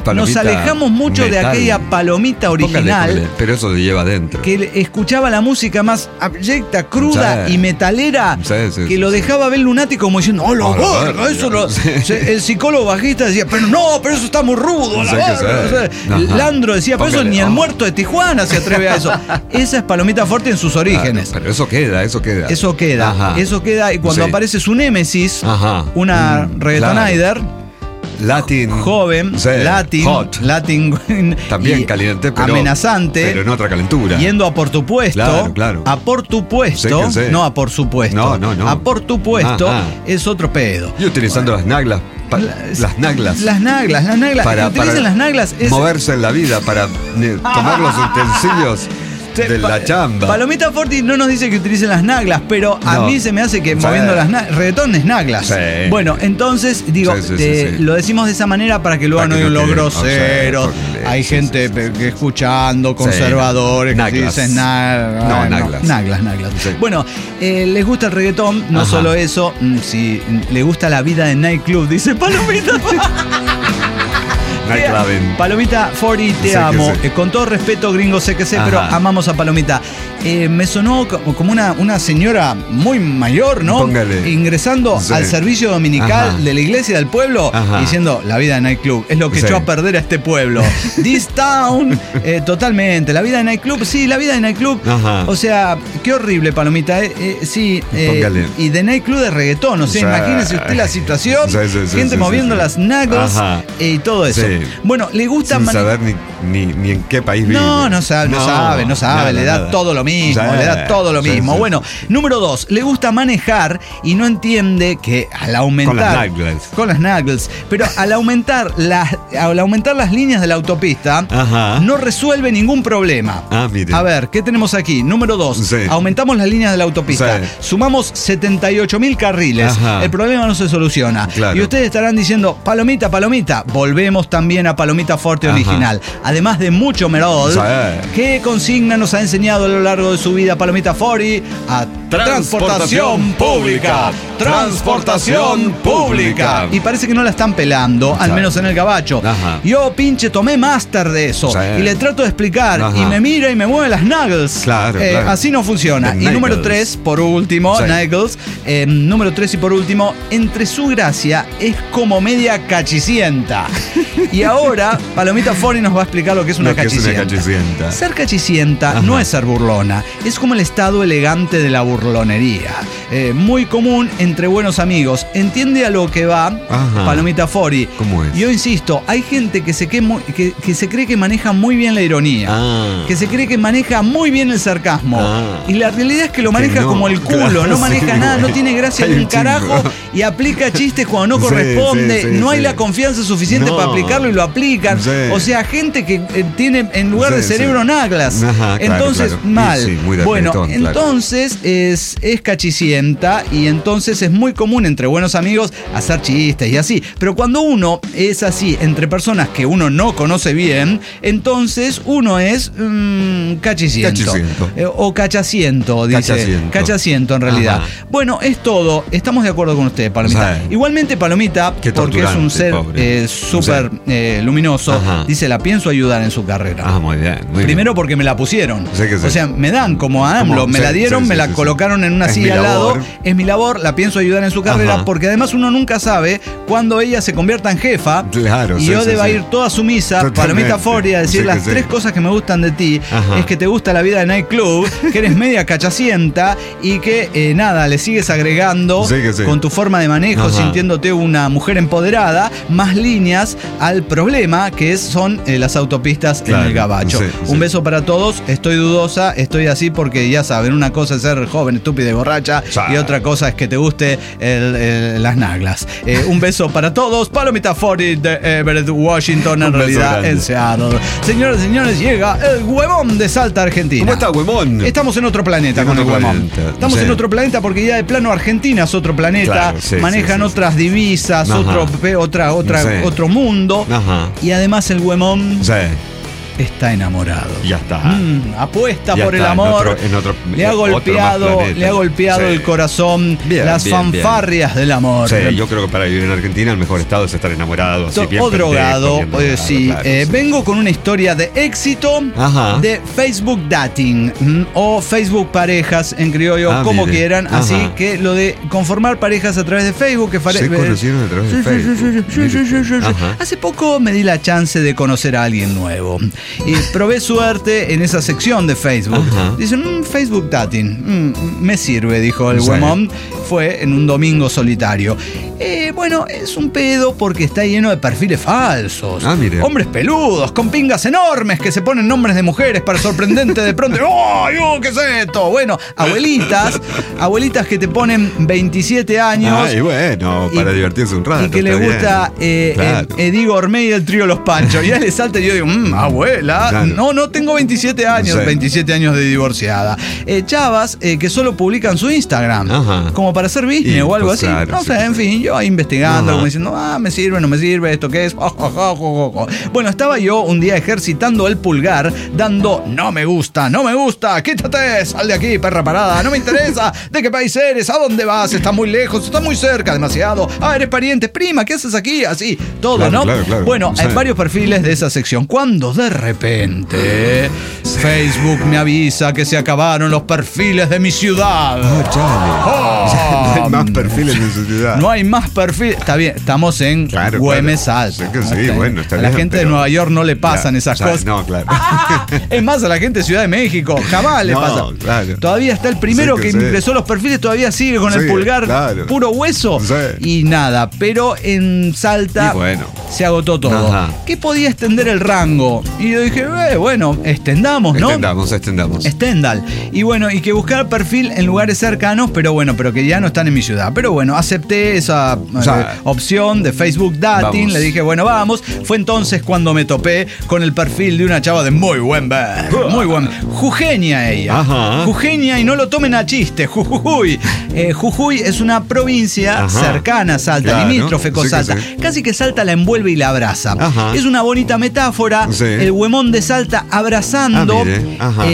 Palomita alejamos mucho metal. de aquella palomita original. Póngale, pero eso lo lleva adentro. Que escuchaba la música más abyecta, cruda Sí. y metalera, Sí, que lo dejaba ver lunático como diciendo, ¡oh, lo verga! Eso lo... El psicólogo bajista decía, pero eso está muy rudo, a la Sí, que verga. sí. O sea, Ajá. Landro decía, pero eso Póngale, ni el muerto de Tijuana se atreve a eso. Esa es Palomita Forti en sus orígenes. Pero eso queda. Eso queda. Ajá. Eso queda. Y cuando Sí. aparece su némesis, Ajá. una reggaetonider, Latin. joven, Sí. Hot. Latin, También y caliente, pero. amenazante, Pero en otra calentura. yendo a por tu puesto. Claro. A por tu puesto, Sí que sí. no a por supuesto. No. A por tu puesto Ajá. es otro pedo. Y utilizando las naglas. Las naglas. Las naglas. Que utilicen las naglas es. Moverse en la vida para tomar los utensilios de la chamba. Palomita Forti no nos dice que utilicen las naglas, pero a No. mí se me hace que Sí. moviendo las naglas, reggaetón es naglas. Sí. Bueno, entonces digo, Sí. lo decimos de esa manera para que luego Para no que digan no los quede groseros. objeto, Hay sí, gente sí. que escuchando, conservadores, que Naglas. dicen naglas. No, naglas. Naglas. Sí. Bueno, les gusta el reggaetón, no Ajá. solo eso, si le gusta la vida de nightclub, dice Palomita. Nightclubbing. Palomita Forti, te Sé que amo. sé. Con todo respeto, gringo, sé que sé, pero Ajá. amamos a Palomita. Me sonó como una señora muy mayor, ¿no? Póngale. Ingresando Sí. al servicio dominical Ajá. de la iglesia del pueblo, Ajá. diciendo, la vida de nightclub es lo que Sí. echó a perder a este pueblo. This town, totalmente. La vida de nightclub, sí, la vida de nightclub. Ajá. O sea, qué horrible, Palomita. Sí, Póngale. y de nightclub de reggaetón. O sea, Sí. imagínese usted la situación, Sí, gente moviendo sí. las naglas Ajá. y todo eso. Sí. Bueno, le gusta Sin saber ni en qué país vive. no sabe, nada, le da nada. todo lo mismo, Sí, le da todo lo sí, mismo. sí. Bueno, número 2, le gusta manejar y no entiende que al aumentar Con las naglas. pero al aumentar las líneas de la autopista, Ajá. no resuelve ningún problema. Ah, mire. A ver, ¿qué tenemos aquí? Número 2, Sí. aumentamos las líneas de la autopista, Sí. sumamos 78.000 carriles, Ajá. el problema no se soluciona. Claro. Y ustedes estarán diciendo, Palomita, volvemos también a Palomita Forti Ajá. original. Además de mucho merol, Sí. ¿qué consigna nos ha enseñado a lo largo de su vida Palomita Forti? A transportación pública. Transportación pública. Y parece que no la están pelando, al Sí. menos en el gabacho. Ajá. Yo, pinche, tomé máster de eso. Sí. Y le trato de explicar. Ajá. Y me mira y me mueve las nuggles. Claro. Así no funciona. The Y número Nuggles. 3, por último, Sí. Nuggles. Número 3 y por último, entre su gracia es como media cachicienta. Y ahora, Palomita Forti nos va a explicar lo que es una Lo que es una cachicienta. cachicienta. Ser cachicienta Ajá. no es ser burlona, es como el estado elegante de la burlonería. Muy común entre buenos amigos. Entiende a lo que va Ajá. Palomita Forti. ¿Cómo es? Yo insisto, hay gente que se cree que maneja muy bien la ironía. Ah. Que se cree que maneja muy bien el sarcasmo. Ah. Y la realidad es que lo Que maneja no, como el culo, claro, no maneja sí, nada, no güey. tiene gracia Hay ni un un chingo. carajo y aplica chistes cuando no Sí, corresponde, sí, sí, no hay sí. la confianza suficiente No. para aplicarlo y lo aplican. Sí. O sea, gente que tiene en lugar de Sí, cerebro sí. naglas. Ajá, claro, Entonces, claro. mal. Sí, muy de bueno, reggaetón, claro. entonces es cachicienta y entonces es muy común entre buenos amigos hacer chistes y así. Pero cuando uno es así entre personas que uno no conoce bien, entonces uno es cachiciento. Cachiciento. O cachaciento, dice. Cachaciento. Cachaciento, en realidad. Ajá. Bueno, es todo. Estamos de acuerdo con usted, Palomita. Sí. Igualmente, Palomita, Qué porque es un torturante, ser pobre. súper luminoso, Ajá. dice, la pienso ayudar en su carrera. Ah, muy bien. Muy Primero bien. porque me la pusieron. Sí que sí. O sea, me dan como a AMLO, Como- me sí, la dieron, sí, me sí, la sí, colocaron en una Es silla mi al lado. labor. Es mi labor, la pienso ayudar en su carrera, Ajá. porque además uno nunca sabe cuándo ella se convierta en jefa. Claro, y sí, yo sí, deba sí. ir toda sumisa, Totalmente. Palomita Forti, a decir Sí que las sí. 3 cosas que me gustan de ti. Ajá. Es que te gusta la vida de nightclub, que eres media cachacienta y que nada, le sigues agregando Sí que sí. con tu forma de manejo, Ajá. sintiéndote una mujer empoderada, más líneas al problema que son las autopistas en Claro, el gabacho. sí, Un sí. beso para todos, estoy dudosa, estoy así porque ya saben, una cosa es ser joven, estúpida y borracha Sí. y otra cosa es que te guste las naglas. Un beso para todos, Palomita Forti de Everett, Washington, en Un beso realidad grande. en Seattle. Señoras y señores, llega el huevón de Salta, Argentina. ¿Cómo está, huevón? Estamos en otro planeta En con el otro huevón. planeta, Estamos sí. en otro planeta porque ya de plano Argentina es otro planeta, Claro, sí, manejan sí, sí, otras divisas, Ajá. otro Sí. mundo. Ajá. Y además el huevón Sí. está enamorado. Ya está. Apuesta Ya por está, el amor. le ha golpeado Sí. el corazón, Bien, las bien, fanfarrias del amor. Sí, yo creo que para vivir en Argentina el mejor estado es estar enamorado. Así, bien O drogado, pendejo, bien drogado, sí. claro, sí. Vengo con una historia de éxito Ajá. de Facebook Dating o Facebook Parejas en criollo, como mire. quieran. Ajá. Así que lo de conformar parejas a través de Facebook. Se conocieron a través de Facebook. Ajá. Hace poco me di la chance de conocer a alguien nuevo y probé suerte en esa sección de Facebook. Ajá. Dicen, Facebook Dating, me sirve, dijo el Sí. huemón. Fue en un domingo solitario. Bueno, es un pedo porque está lleno de perfiles falsos. Mire. Hombres peludos, con pingas enormes que se ponen nombres de mujeres para sorprendente de pronto. ¡Ay, qué es esto! Bueno, abuelitas que te ponen 27 años. Ay, bueno, para divertirse un rato. Y que está le bien. gusta Claro. Eddie Gourmet y el trío Los Panchos. Y ya le salta y yo digo, abuela, Claro. no tengo 27 años, Sí. 27 años de divorciada. Chavas que solo publican su Instagram, Ajá. como para hacer business Y, o algo pues, así. claro, No sí, sé, en sí. fin, yo ahí investigando, Ajá. como diciendo, me sirve, no me sirve, ¿esto qué es? Bueno, estaba yo un día ejercitando el pulgar, dando no me gusta, quítate, sal de aquí, perra parada, no me interesa, ¿de qué país eres? ¿A dónde vas? ¿Estás muy lejos? ¿Estás muy cerca? Demasiado. Eres pariente, prima, ¿qué haces aquí? Así, todo, Claro, ¿no? claro. Bueno, Sí. hay varios perfiles de esa sección. Cuando de repente Facebook me avisa que se acabaron los perfiles de mi ciudad. Ya no hay más perfiles en su ciudad. No hay más perfiles. Está bien, estamos en Claro, Güemes claro. Alto. Sí que sí, bueno, está a la bien, gente de pero- Nueva York no le pasan Ya, esas ya, cosas. no, claro. Es más, a la gente de Ciudad de México jamás le No, pasa. claro. Todavía está el primero Sí que que sí. ingresó los perfiles, todavía sigue con el Sí, pulgar claro. puro hueso. Sí. Y nada, pero en Salta Y bueno. se agotó todo. Ajá. ¿Qué podía extender el rango? Y yo dije, bueno, extendamos, ¿no? Extendamos. Stendhal. Y bueno, y que buscar perfil en lugares cercanos, pero que ya no están en mi ciudad. Pero bueno, acepté esa opción de Facebook Dating. Vamos. Le dije, bueno, vamos. Fue entonces cuando me topé con el perfil de una chava de muy buen ver. Muy buen. Jujeña ella. Ajá. Jujeña, y no lo tomen a chiste. Jujuy. Jujuy es una provincia Ajá. cercana a Salta, Claro. limítrofe con Sí que Salta. sí. Casi que Salta la envuelve y la abraza. Ajá. Es una bonita metáfora. Sí. El huemón de Salta abrazando mire. Ajá.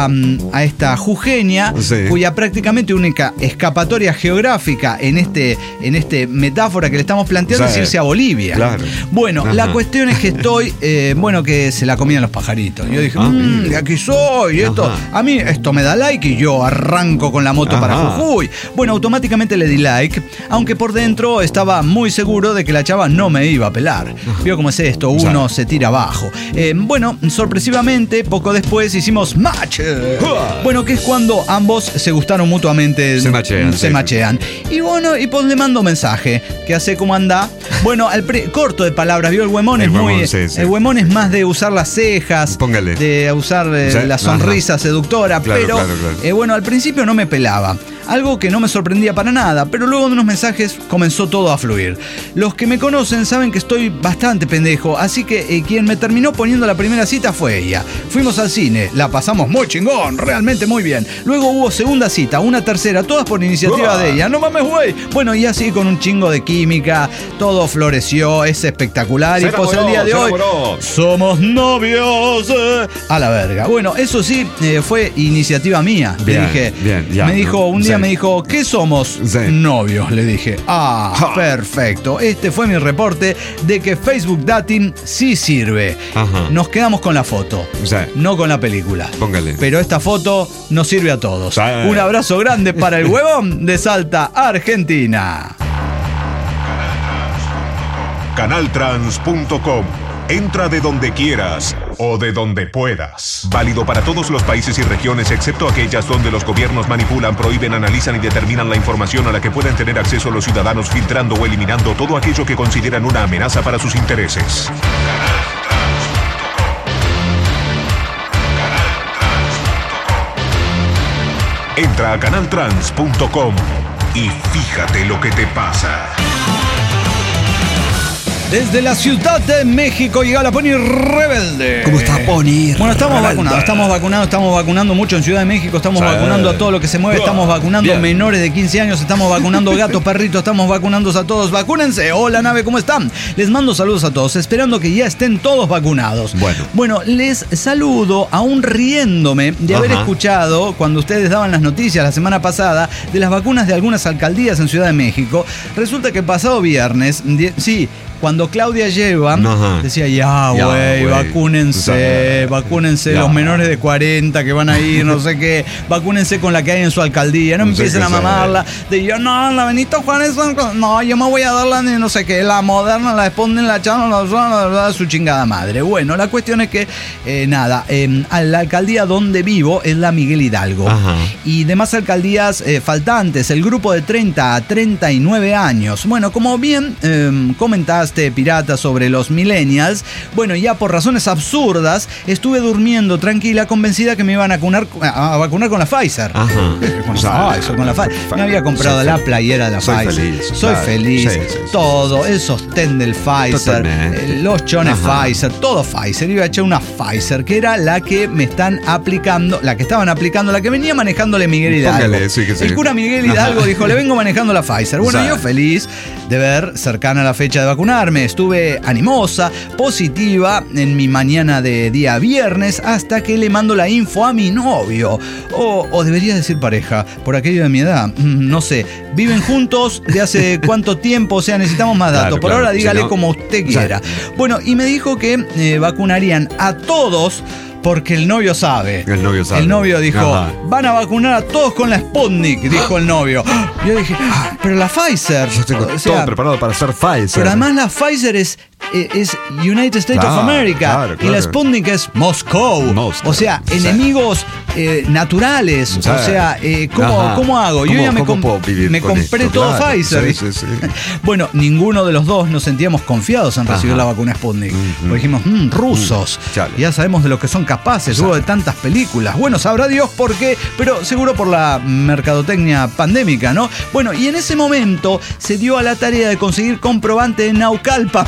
a esta jujeña, Sí. cuya prácticamente única escapatoria geográfica en este metáfora que le estamos planteando Sí. es irse a Bolivia. Claro. Bueno, Ajá. la cuestión es que estoy, que se la comían los pajaritos. Yo dije, Mire. de aquí soy, esto, Ajá. a mí esto me da like y yo arranco con la moto para Ajá. Jujuy. Bueno, automáticamente le di like, aunque por dentro estaba muy seguro de que la chava no me iba a pelar. Vio cómo es esto, uno se tira abajo. Bueno, sorpresivamente, poco después hicimos match. Bueno, que es cuando ambos se gustaron mutuamente. Se machean, Se sí. machean. Y bueno, y pues le mando mensaje. ¿Qué hace? ¿Cómo anda? Bueno, corto de palabras, vio el huemón El es huemón, muy. sí, sí. El huemón es más de usar las cejas. Póngale. De usar Sí, la sonrisa seductora. Claro, pero claro. bueno, al principio no me pelaba. Algo que no me sorprendía para nada, pero luego de unos mensajes comenzó todo a fluir. Los que me conocen saben que estoy bastante pendejo, así que quien me terminó poniendo la primera cita fue ella. Fuimos al cine, la pasamos muy chingón, realmente muy bien. Luego hubo segunda cita, una tercera, todas por iniciativa de ella. No mames, güey. Bueno, y así con un chingo de química, todo floreció, es espectacular. Y pues el día de hoy somos novios. A la verga. Bueno, eso sí, fue iniciativa mía. Bien, Le dije, bien, ya. me dijo, un día Sí. me dijo, ¿qué somos? Sí. Novios, le dije. Perfecto. Este fue mi reporte de que Facebook Dating sí sirve. Ajá. Nos quedamos con la foto, Sí. no con la película. Póngale. Pero esta foto nos sirve a todos. Sí. Un abrazo grande para el huevón de Salta, Argentina. Canaltrans.com. Entra de donde quieras o de donde puedas. Válido para todos los países y regiones excepto aquellas donde los gobiernos manipulan, prohíben, analizan y determinan la información a la que pueden tener acceso los ciudadanos, filtrando o eliminando todo aquello que consideran una amenaza para sus intereses. Entra a canaltrans.com y fíjate lo que te pasa. Desde la Ciudad de México llega la Pony Rebelde. ¿Cómo está Pony? Bueno, estamos vacunando mucho en Ciudad de México, estamos vacunando a todo lo que se mueve, estamos vacunando menores de 15 años, estamos vacunando gatos, perritos, estamos vacunando a todos. Vacúnense. Hola, nave, ¿cómo están? Les mando saludos a todos, esperando que ya estén todos vacunados. Bueno, les saludo aún riéndome de haber escuchado cuando ustedes daban las noticias la semana pasada de las vacunas de algunas alcaldías en Ciudad de México. Resulta que el pasado viernes, cuando Claudia Sheinbaum decía, güey, vacúnense, los menores de 40 que van a ir, no sé qué, vacúnense con la que hay en su alcaldía, no empiecen a mamarla, de yo, no, la Benito Juárez, no, yo me voy a dar la, no sé qué, la Moderna, la Sputnik, la Chano, la su chingada madre. Bueno, la cuestión es que, a la alcaldía donde vivo es la Miguel Hidalgo. Y demás alcaldías faltantes, el grupo de 30 a 39 años. Bueno, como bien comentaste, pirata, sobre los millennials, bueno, ya por razones absurdas estuve durmiendo tranquila, convencida que me iban a vacunar con la Pfizer. Con la Pfizer. Me había comprado la playera de la Pfizer. Soy feliz. Sí. Todo, el sostén del Pfizer, los chones Pfizer, todo Pfizer. Iba a echar una Pfizer, que era la que me están aplicando, la que estaban aplicando, la que venía manejándole Miguel Hidalgo. El cura Miguel Hidalgo dijo, le vengo manejando la Pfizer. Bueno, yo feliz de ver cercana la fecha de vacunar. Estuve animosa, positiva en mi mañana de día viernes, hasta que le mando la info a mi novio. O debería decir pareja, por aquello de mi edad. No sé. ¿Viven juntos? ¿De hace cuánto tiempo? O sea, necesitamos más datos. Por ahora dígale como usted quiera. Bueno, y me dijo que vacunarían a todos, porque el novio sabe. El novio dijo, van a vacunar a todos con la Sputnik, dijo el novio. Yo dije, pero la Pfizer. Yo tengo todo preparado para hacer Pfizer. Pero además la Pfizer es United States of America. Y la Sputnik es Moscow. O sea, enemigos naturales. O sea, ¿cómo hago? Yo ya me compré todo Pfizer. Sí. Bueno, ninguno de los dos nos sentíamos confiados en recibir la vacuna Sputnik. Porque dijimos, rusos. Ya sabemos de lo que son capaces, luego de tantas películas. Bueno, sabrá Dios por qué, pero seguro por la mercadotecnia pandémica, ¿no? Bueno, y en ese momento se dio a la tarea de conseguir comprobante en Naucalpan.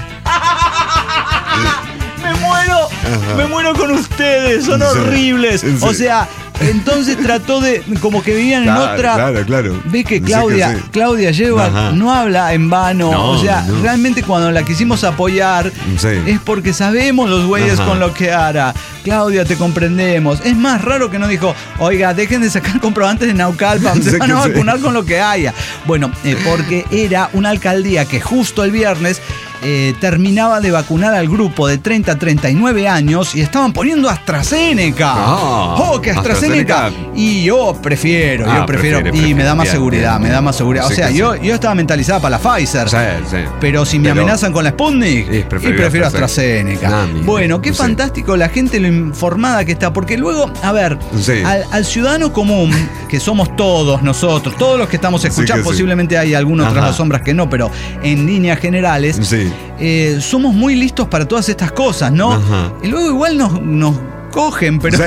Me muero con ustedes, son horribles. O sea, entonces trató de, como que vivían en otra. Claro. Ve que Claudia Sheinbaum no habla en vano. Realmente cuando la quisimos apoyar es porque sabemos los güeyes con lo que hará. Claudia, te comprendemos. Es más raro que no dijo, oiga, dejen de sacar comprobantes de Naucalpan, se van a vacunar con lo que haya. Bueno, porque era una alcaldía que justo el viernes terminaba de vacunar al grupo de 30 a 39 años y estaban poniendo AstraZeneca. ¡Que AstraZeneca! Y yo prefiero. Y me da más seguridad, O sea, yo estaba mentalizada para la Pfizer. Pero si me amenazan con la Sputnik, prefiero AstraZeneca. Bueno, qué fantástico la gente lo informada que está, porque luego, a ver, al ciudadano común, que somos todos nosotros, todos los que estamos escuchando, posiblemente hay algunos tras las sombras que no, pero en líneas generales, somos muy listos para todas estas cosas, ¿no? Y luego igual nos cogen, pero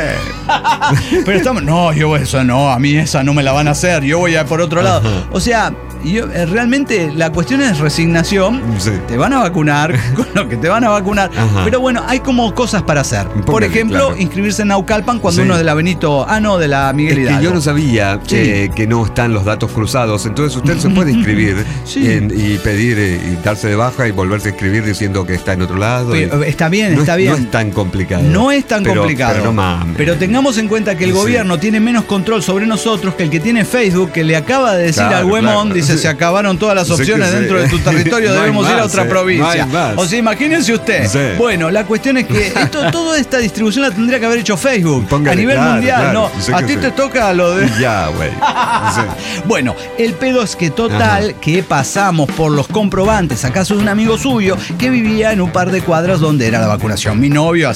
pero estamos, a mí esa no me la van a hacer, yo voy a por otro lado. O sea, realmente la cuestión es resignación. Te van a vacunar con lo que te van a vacunar. Pero bueno, hay como cosas para hacer. Por ejemplo, inscribirse en Naucalpan cuando uno es de la Benito, de la Miguel Hidalgo. Yo no sabía que no están los datos cruzados. Entonces usted se puede inscribir y pedir y darse de baja y volverse a inscribir diciendo que está en otro lado. Está bien. No es tan complicado. No es tan complicado. Pero no mames. Pero tengamos en cuenta que el gobierno tiene menos control sobre nosotros que el que tiene Facebook, que le acaba de decir al Huemón, dice, se acabaron todas las opciones dentro de tu territorio, debemos ir a otra provincia. O sea, imagínense usted. Bueno, la cuestión es que toda esta distribución la tendría que haber hecho Facebook. A nivel mundial, no. A ti te toca lo de... güey. Bueno, el pedo es que que pasamos por los comprobantes a casa de un amigo suyo que vivía en un par de cuadras donde era la vacunación. Mi novio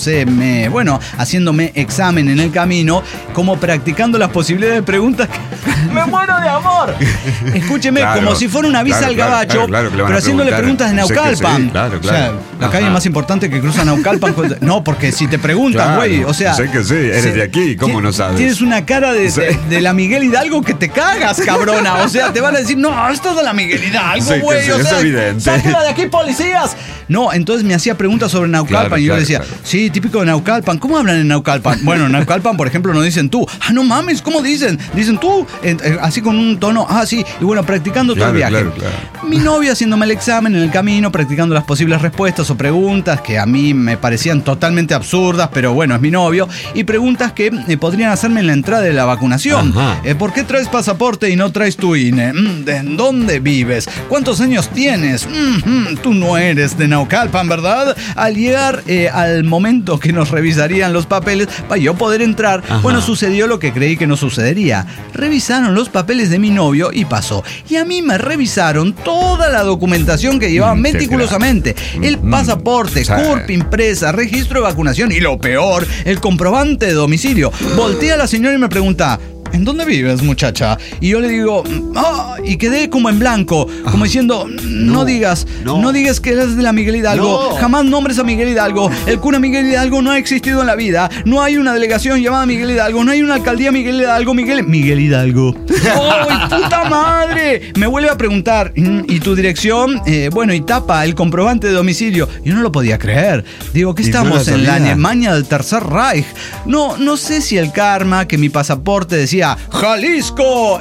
haciéndome examen en el camino, como practicando las posibilidades de preguntas. ¡Me muero de amor! escúcheme, Claro, como si fuera una visa al gabacho, claro, que le van pero a haciéndole preguntar. preguntas de Sé que sí, Naucalpan. claro. O sea, la calle Ajá. más importante que cruza Naucalpan. No, porque si te preguntan, güey, Claro, o sea. sé que sí, eres de aquí, ¿cómo no sabes? Tienes una cara Sí. de la Miguel Hidalgo que te cagas, cabrona. O sea, te van a decir, no, esto es de la Miguel Hidalgo, Sí, que güey. sí, O es sea, evidente. sáquela de aquí, policías. No, entonces me hacía preguntas sobre Naucalpan Claro, y yo claro, le decía, claro. sí, típico de Naucalpan. ¿Cómo hablan en Naucalpan? Bueno, en Naucalpan, por ejemplo, no dicen tú. Ah, no mames, ¿cómo dicen? Dicen tú, así con un tono, sí. Y bueno, practicando todo el viaje. Claro. Mi novia haciéndome el examen en el camino, practicando las posibles respuestas o preguntas que a mí me parecían totalmente absurdas, pero bueno, es mi novio, y preguntas que podrían hacerme en la entrada de la vacunación. Ajá. ¿Por qué traes pasaporte y no traes tu INE? ¿De dónde vives? ¿Cuántos años tienes? Tú no eres de Naucalpan, ¿verdad? Al llegar al momento que nos revisarían los papeles para yo poder entrar, Ajá. bueno, sucedió lo que creí que no sucedería. Revisaron los papeles de mi novio y pasó. Y a mí me revisaron toda la documentación que llevaban Qué meticulosamente. El pasaporte, Sí. CURP impresa, registro de vacunación y lo peor, el comprobante de domicilio. Voltea a la señora y me pregunta, ¿en dónde vives, muchacha? Y yo le digo, y quedé como en blanco, como diciendo, no digas que eres de la Miguel Hidalgo, No. jamás nombres a Miguel Hidalgo, el cura Miguel Hidalgo no ha existido en la vida, no hay una delegación llamada Miguel Hidalgo, no hay una alcaldía Miguel Hidalgo, Miguel Hidalgo. ¡Ay, puta madre! Me vuelve a preguntar, ¿y tu dirección? Bueno, y tapa el comprobante de domicilio. Yo no lo podía creer. Digo, ¿qué ¿Y no estamos la en la sabía? Alemania del Tercer Reich? No sé si el karma que mi pasaporte decía ¡Jalisco!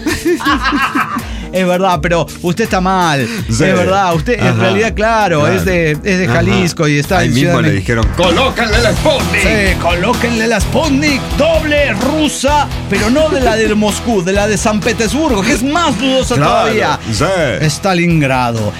Es verdad, pero usted está mal. Sí. Es verdad, usted en Ajá. realidad, claro, Claro. es de Ajá. Jalisco y está Ahí en mismo Ciudad de le México. dijeron, colócanle la Sputnik. Sí, colóquenle la Sputnik doble rusa, pero no de la de Moscú, de la de San Petersburgo, que es más dudosa Claro, todavía. sí. Stalingrado.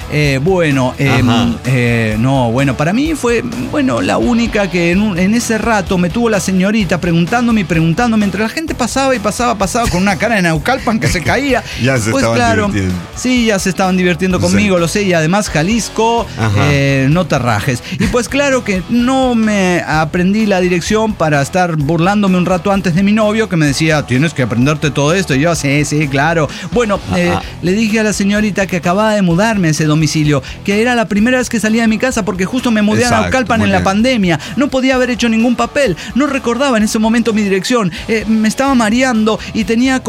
Bueno, para mí fue, la única que en ese rato me tuvo la señorita preguntándome, entre la gente pasaba con una cara de Naucalpan que se caía. Ya se Pues estaban claro, divirtiendo. sí, ya se estaban divirtiendo conmigo, Sí. lo sé, y además Jalisco, Ajá. no te rajes. Y pues claro que no me aprendí la dirección para estar burlándome un rato antes de mi novio, que me decía, tienes que aprenderte todo esto. Y yo, sí, claro. Bueno, le dije a la señorita que acababa de mudarme a ese domicilio, que era la primera vez que salía de mi casa porque justo me mudé Exacto, a Naucalpan muy en la bien. pandemia. No podía haber hecho ningún papel. No recordaba en ese momento mi dirección. Me estaba mareando y tenía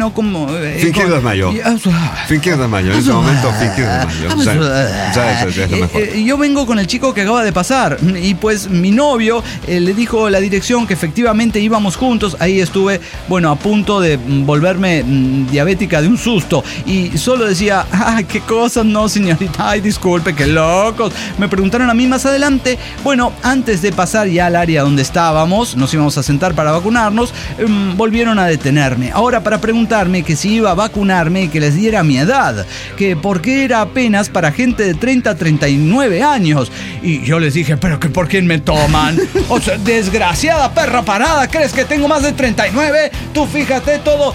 Fingir desmayo. Fingir desmayo. En ese momento, fingir desmayo. Sí, es lo mejor. Yo vengo con el chico que acaba de pasar y pues mi novio le dijo la dirección que efectivamente íbamos juntos. Ahí estuve, a punto de volverme diabética de un susto y solo decía, qué cosas, no señorita, ay disculpe, qué locos. Me preguntaron a mí más adelante, antes de pasar ya al área donde estábamos, nos íbamos a sentar para vacunarnos, volvieron a detenerme. Ahora para preguntarme que si iba a vacunarme y que les diera mi edad, que porque era apenas para gente de 30 a 39 años. Y yo les dije, pero que ¿por quién me toman? O sea, desgraciada perra parada, ¿crees que tengo más de 39? Tú fíjate todo.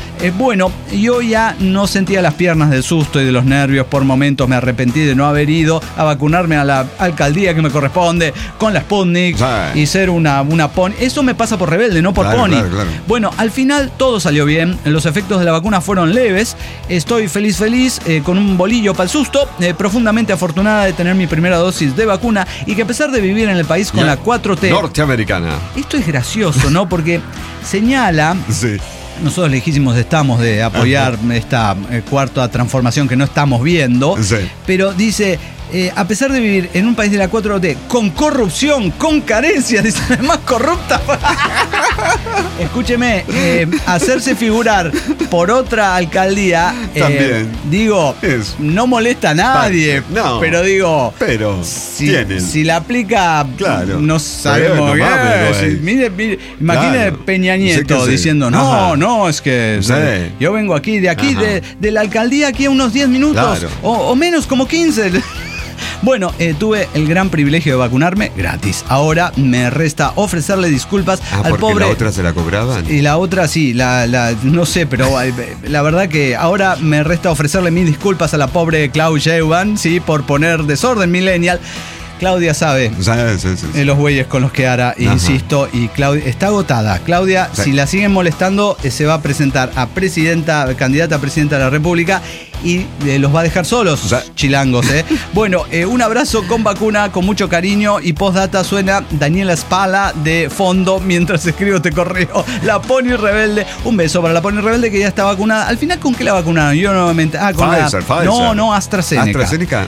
Yo ya no sentía las piernas del susto y de los nervios. Por momentos me arrepentí de no haber ido a vacunarme a la alcaldía que me corresponde con la Sputnik y ser una pony. Eso me pasa por rebelde, no por pony. Claro. Al final todo salió bien. Los efectos de la vacuna fueron leves. Estoy feliz, con un bolillo para el susto. Profundamente afortunada de tener mi primera dosis de vacuna y que a pesar de vivir en el país con la 4T... Norteamericana. Esto es gracioso, ¿no? Porque señala... Sí. Nosotros lejísimos estamos de apoyar esta cuarta transformación que no estamos viendo. Sí. Pero dice... a pesar de vivir en un país de la 4T con corrupción, con carencias, dice, es más corrupta. Escúcheme, hacerse figurar por otra alcaldía, También. no molesta a nadie. No, pero si la aplica, claro, no sabemos no qué mames, es. güey. Mire, imagine Claro. Peña Nieto Sí que sí. diciendo, Ajá. es que Sí. yo vengo aquí, Ajá. de la alcaldía aquí a unos 10 minutos, Claro. o menos, como 15. Tuve el gran privilegio de vacunarme gratis. Ahora me resta ofrecerle disculpas al porque pobre. la otra se la cobraban. Y la otra sí, no sé, pero la verdad que ahora me resta ofrecerle mis disculpas a la pobre Claudia Sheinbaum, sí, por poner desorden millennial. Claudia sabe Sí. los güeyes con los que hará, insisto, y Claudia está agotada. Claudia, Sí. si la siguen molestando, se va a presentar a candidata a presidenta de la República y los va a dejar solos, chilangos, ¿eh? Bueno, un abrazo con vacuna, con mucho cariño, y postdata suena Daniela Spala de fondo mientras escribo este correo. La Pony Rebelde. Un beso para la Pony Rebelde que ya está vacunada. Al final, ¿con qué la vacunaron? Yo nuevamente. Con Pfizer. No, AstraZeneca. ¿AstraZeneca?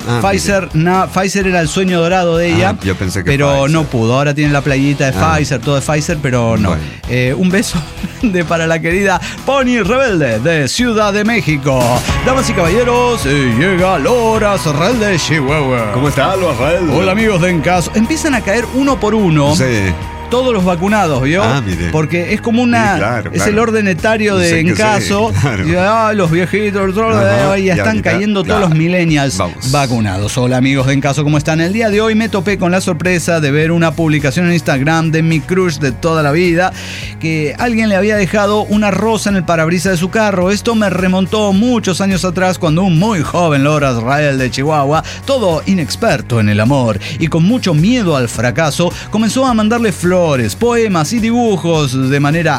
Pfizer era el sueño dorado de ella. Yo pensé que pero Pfizer. no pudo. Ahora tiene la playita de Pfizer, todo de Pfizer, pero no. Bueno. Un beso para la querida Pony Rebelde de Ciudad de México. Damas y caballeros, llega Loras Real de Chihuahua. ¿Cómo está, Loras Real? Hola, amigos de En Caso. Empiezan a caer uno por uno. Sí. Todos los vacunados, ¿vio? Mire. Porque es como una. Sí, claro. Es el orden etario de En Caso. Sí, claro. Y, los viejitos, ya están cayendo todos los millennials vacunados. Hola, amigos de En Caso, ¿cómo están? El día de hoy me topé con la sorpresa de ver una publicación en Instagram de mi crush de toda la vida, que alguien le había dejado una rosa en el parabrisas de su carro. Esto me remontó muchos años atrás, cuando un muy joven Loras Rael de Chihuahua, todo inexperto en el amor y con mucho miedo al fracaso, comenzó a mandarle flores, poemas y dibujos de manera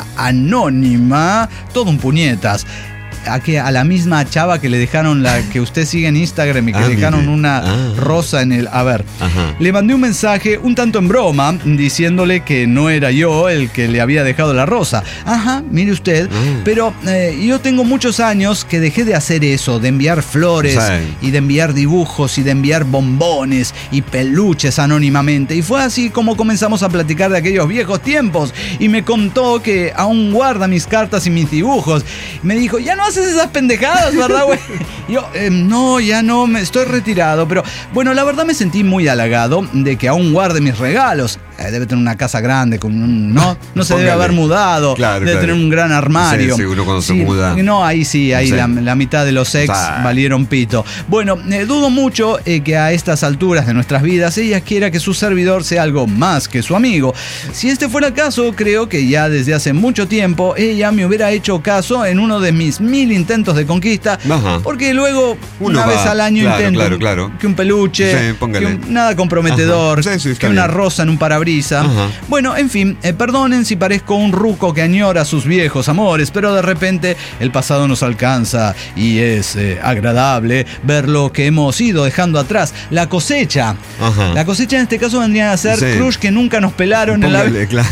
anónima, todo un puñetas. A la misma chava que le dejaron la que usted sigue en Instagram y que le dejaron una rosa en el... A ver, le mandé un mensaje un tanto en broma diciéndole que no era yo el que le había dejado la rosa. Mire usted, pero yo tengo muchos años que dejé de hacer eso, de enviar flores y de enviar dibujos y de enviar bombones y peluches anónimamente, y fue así como comenzamos a platicar de aquellos viejos tiempos, y me contó que aún guarda mis cartas y mis dibujos. Me dijo, ya no haces esas pendejadas, ¿verdad, güey? Yo, no, ya no, me estoy retirado. Pero bueno, la verdad me sentí muy halagado de que aún guarde mis regalos. Debe tener una casa grande, con un, no se debe haber mudado, debe tener un gran armario. Sí, uno cuando se muda. No, ahí sí, la mitad de los ex valieron pito. Bueno, dudo mucho que a estas alturas de nuestras vidas ella quiera que su servidor sea algo más que su amigo. Si este fuera el caso, creo que ya desde hace mucho tiempo ella me hubiera hecho caso en uno de mis 1000 intentos de conquista, porque luego una vez al año intento que un peluche, que nada comprometedor, que una rosa en un parabrisas. Bueno, en fin, perdonen si parezco un ruco que añora sus viejos amores, pero de repente el pasado nos alcanza y es agradable ver lo que hemos ido dejando atrás. La cosecha. La cosecha en este caso vendría a ser crush que nunca nos pelaron en la vida.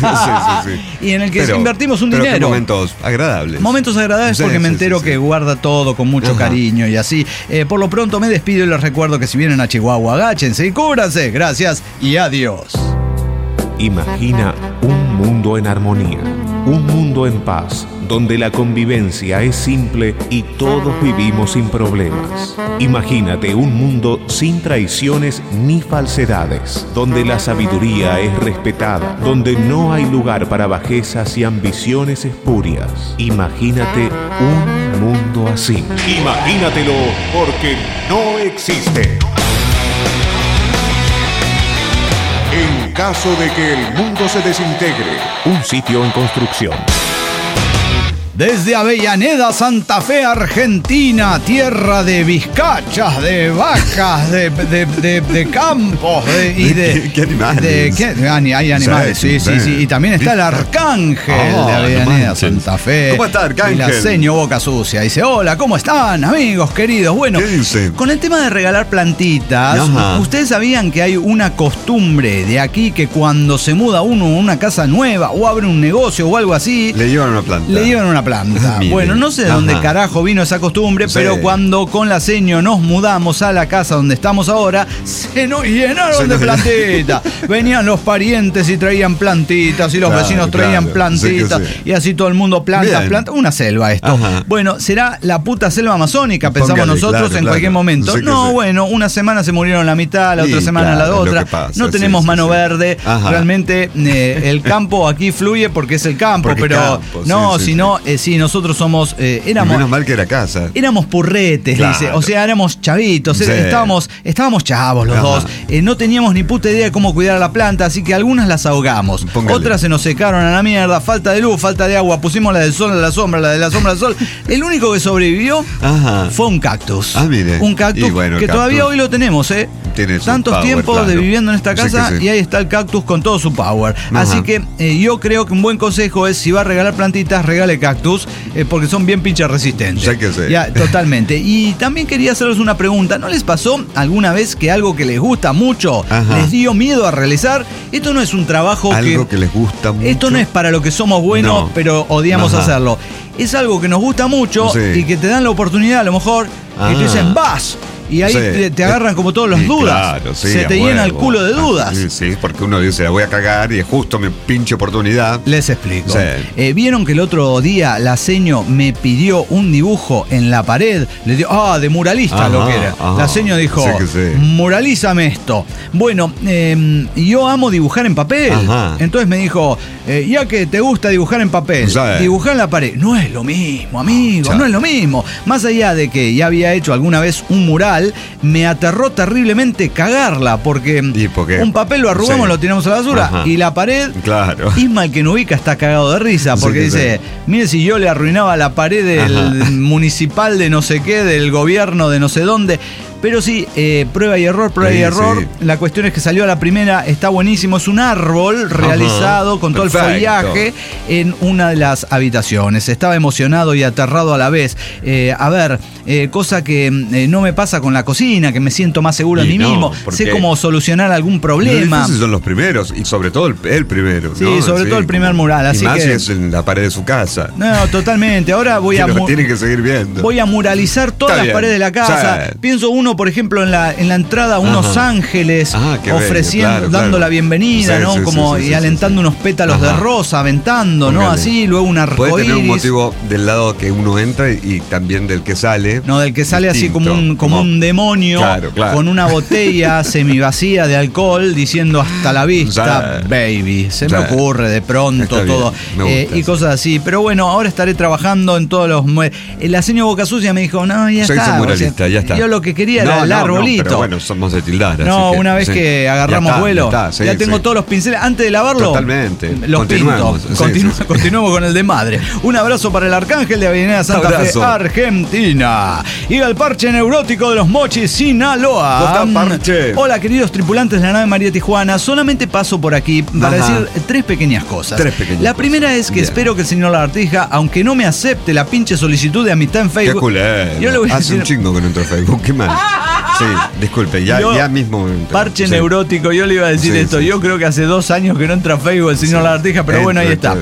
Y en el que invertimos un dinero. Momentos agradables. Momentos agradables porque me entero que guarda todo con mucho cariño y así. Por lo pronto me despido y les recuerdo que si vienen a Chihuahua, agáchense y cúbranse. Gracias y adiós. Imagina un mundo en armonía, un mundo en paz, donde la convivencia es simple y todos vivimos sin problemas. Imagínate un mundo sin traiciones ni falsedades, donde la sabiduría es respetada, donde no hay lugar para bajezas y ambiciones espurias. Imagínate un mundo así. Imagínatelo, porque no existe. En caso de que el mundo se desintegre, un sitio en construcción. Desde Avellaneda, Santa Fe, Argentina, tierra de vizcachas, de vacas, de campos y de... ¿Qué animales? Hay animales, sí. Y también está el Arcángel de Avellaneda, Santa Fe. ¿Cómo está, Arcángel? Y la seño Boca Sucia. Dice, hola, ¿cómo están, amigos queridos? Bueno, ¿qué dice? Con el tema de regalar plantitas, ¿ustedes sabían que hay una costumbre de aquí que cuando se muda uno a una casa nueva o abre un negocio o algo así... Le llevan una planta. Bueno, no sé de dónde carajo vino esa costumbre, pero cuando con la seño nos mudamos a la casa donde estamos ahora, se nos llenaron de plantitas. Venían los parientes y traían plantitas, y los vecinos traían plantitas, y así todo el mundo plantas. Una selva esto. Bueno, será la puta selva amazónica, pensamos nosotros en cualquier momento. Bueno, una semana se murieron la mitad, la otra semana la otra. No tenemos mano verde. Realmente el campo aquí fluye porque es el campo, pero si no, nosotros somos... menos mal que era casa. Éramos purretes, dice. O sea, éramos chavitos. Estábamos chavos los dos. No teníamos ni puta idea de cómo cuidar a la planta, así que algunas las ahogamos. Otras se nos secaron a la mierda. Falta de luz, falta de agua. Pusimos la del sol a la sombra, la de la sombra al sol. El único que sobrevivió fue un cactus. Mire. Un cactus que todavía hoy lo tenemos, Tiene tantos power, tiempos de viviendo en esta casa y ahí está el cactus con todo su power. Así que yo creo que un buen consejo es, si va a regalar plantitas, regale cactus. cactus, porque son bien pinche resistentes. Sé que sí. Ya, totalmente. Y también quería hacerles una pregunta. ¿No les pasó alguna vez que algo que les gusta mucho les dio miedo a realizar? Esto no es un trabajo algo que les gusta mucho. Esto no es para lo que somos buenos, pero odiamos hacerlo. Es algo que nos gusta mucho y que te dan la oportunidad, a lo mejor, y te dicen, vas. Y ahí te agarran como todas las dudas. Claro, sí, se te llena el culo de dudas. Sí, porque uno dice, la voy a cagar y es justo mi pinche oportunidad. Les explico. Sí. Vieron que el otro día la seño me pidió un dibujo en la pared. Le dio, de muralista lo que era. La seño dijo, muralízame esto. Bueno, yo amo dibujar en papel. Entonces me dijo, ya que te gusta dibujar en papel, dibujar en la pared. No es lo mismo, amigo, no es lo mismo. Más allá de que ya había hecho alguna vez un mural, me aterró terriblemente cagarla, porque un papel lo arrugamos, lo tiramos a la basura, y la pared, Isma, el que no ubica, está cagado de risa, porque dice, mire, si yo le arruinaba la pared del municipal de no sé qué, del gobierno de no sé dónde. Pero sí, prueba y error. La cuestión es que salió a la primera, está buenísimo. Es un árbol realizado con todo el follaje en una de las habitaciones. Estaba emocionado y aterrado a la vez. Cosa que no me pasa con la cocina, que me siento más seguro en mí mismo. Sé cómo solucionar algún problema. Esos son los primeros, y sobre todo el primero. Sí, sobre todo el primer mural. Así y más que, si es en la pared de su casa. No, totalmente. Ahora voy tiene que seguir viendo. Voy a muralizar todas las paredes de la casa. Pienso uno, por ejemplo, en la entrada, unos ángeles ofreciendo, dando la bienvenida, ¿no? Y alentando unos pétalos de rosa, aventando, ¿no? Así, luego un arcoíris. Puede tener un motivo del lado que uno entra y también del que sale. No, del que sale distinto, así como un demonio, con una botella semivacía de alcohol diciendo hasta la vista, baby. Se me ocurre de pronto todo. Y cosas así. Pero bueno, ahora estaré trabajando en todos los... La señora Boca Sucia me dijo, no, ya está. Muralista, ya está. Yo lo que quería era el arbolito. Pero bueno, somos de Tildar. Una vez que agarramos vuelo, ya tengo todos los pinceles. Antes de lavarlo, totalmente. Los pinto. Continuamos con el de madre. Un abrazo para el Arcángel de Avenida Santa Fe, Argentina. Y el parche neurótico de los Mochis, Sinaloa. Hola, queridos tripulantes de la nave María Tijuana. Solamente paso por aquí para decir tres pequeñas cosas. La primera es que espero que el señor Lagartija, aunque no me acepte la pinche solicitud de amistad en Facebook. Qué culero. Yo le voy a decir, un chingo que no entró a Facebook. Qué mal. Sí, disculpe, ya mismo. Parche neurótico, yo le iba a decir esto. Yo creo que hace 2 años que no entra a Facebook el señor Lagartija, pero bueno, ahí está.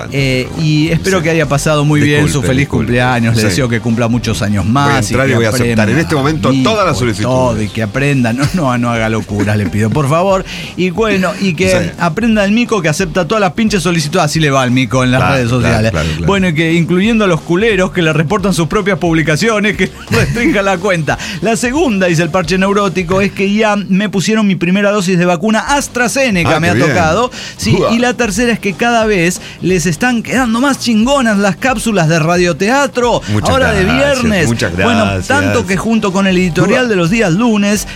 Y espero que haya pasado muy bien su feliz cumpleaños. Le deseo que cumpla muchos años más. Voy a entrar y voy a aceptar en este momento todas las solicitudes. Todo, y que aprenda, no haga locuras, le pido, por favor. Y bueno, y que aprenda el mico que acepta todas las pinches solicitudes. Así le va al mico en las redes sociales. Claro. Bueno, y que incluyendo a los culeros que le reportan sus propias publicaciones, que restrinjan la cuenta. La segunda, dice el parche neurótico, es que ya me pusieron mi primera dosis de vacuna AstraZeneca, me ha tocado. Sí, y la tercera es que cada vez les están quedando más chingonas las cápsulas de radioteatro. Ahora de viernes. Muchas gracias. Bueno, tanto que junto con el editorial de los días lunes,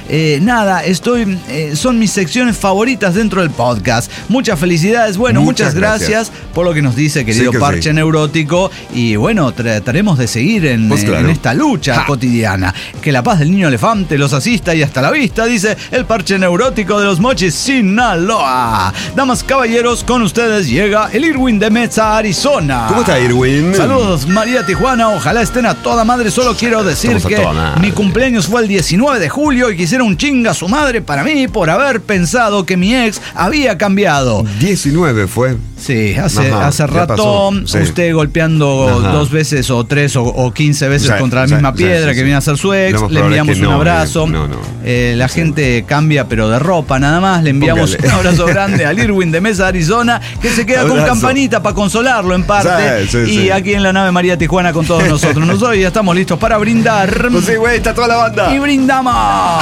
son mis secciones favoritas dentro del podcast. Muchas felicidades. Bueno, muchas gracias por lo que nos dice, querido parche neurótico. Y bueno, trataremos de seguir en esta lucha cotidiana. Que la paz del niño elefante los asista y hasta la vista, dice el parche neurótico de los Mochis, Sinaloa. Damas, caballeros, con ustedes llega el Irwin de Mesa, Arizona. ¿Cómo está, Irwin? Saludos, María Tijuana. Ojalá estén a toda madre. Solo quiero decir que mi cumpleaños fue el 19 de julio y quisiera un chinga a su madre para mí por haber pensado que mi ex había cambiado. 19 fue. Sí, hace rato usted golpeando 2 veces o 3 o 15 veces contra la misma piedra que viene a ser su ex. Le enviamos un abrazo. La gente cambia, pero de ropa nada más. Le enviamos un abrazo grande al Irwin de Mesa, Arizona, que se queda con campanita para consolarlo en parte. Y aquí en la nave María Tijuana con todos nosotros. Nosotros ya estamos listos para brindar. Pues sí, güey, está toda la banda. Y brindamos.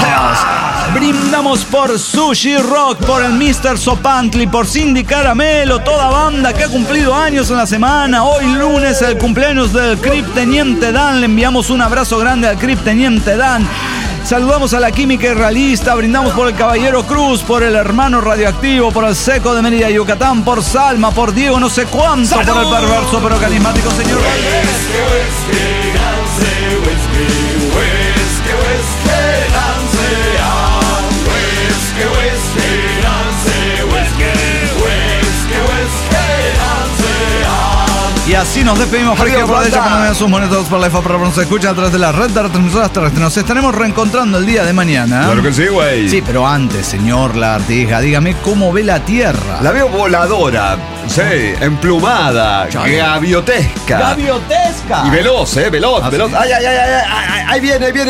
Brindamos por Sushi Rock, por el Mr. Sopantli, por Cindy Caramelo, toda banda que ha cumplido años en la semana. Hoy lunes el cumpleaños del Cripteniente Dan. Le enviamos un abrazo grande al Cripteniente Dan. Saludamos a la Química Realista, brindamos por el Caballero Cruz, por el Hermano Radioactivo, por el Seco de Mérida, Yucatán, por Salma, por Diego no sé cuánto, ¡salud! Por el perverso pero carismático señor. Y así nos despedimos. Para que Adiós, aprovechen banda. para poner sus monedas por la FA, nos escuchan a través de la red de retransmisoras terrestres. Nos estaremos reencontrando el día de mañana. Claro que sí, güey. Sí, pero antes, señor Lagartija, dígame cómo ve la Tierra. La veo voladora, sí, emplumada, Ya. gaviotesca. ¡Gaviotesca! Y veloz, veloz, Ah, veloz. sí. Ay, ahí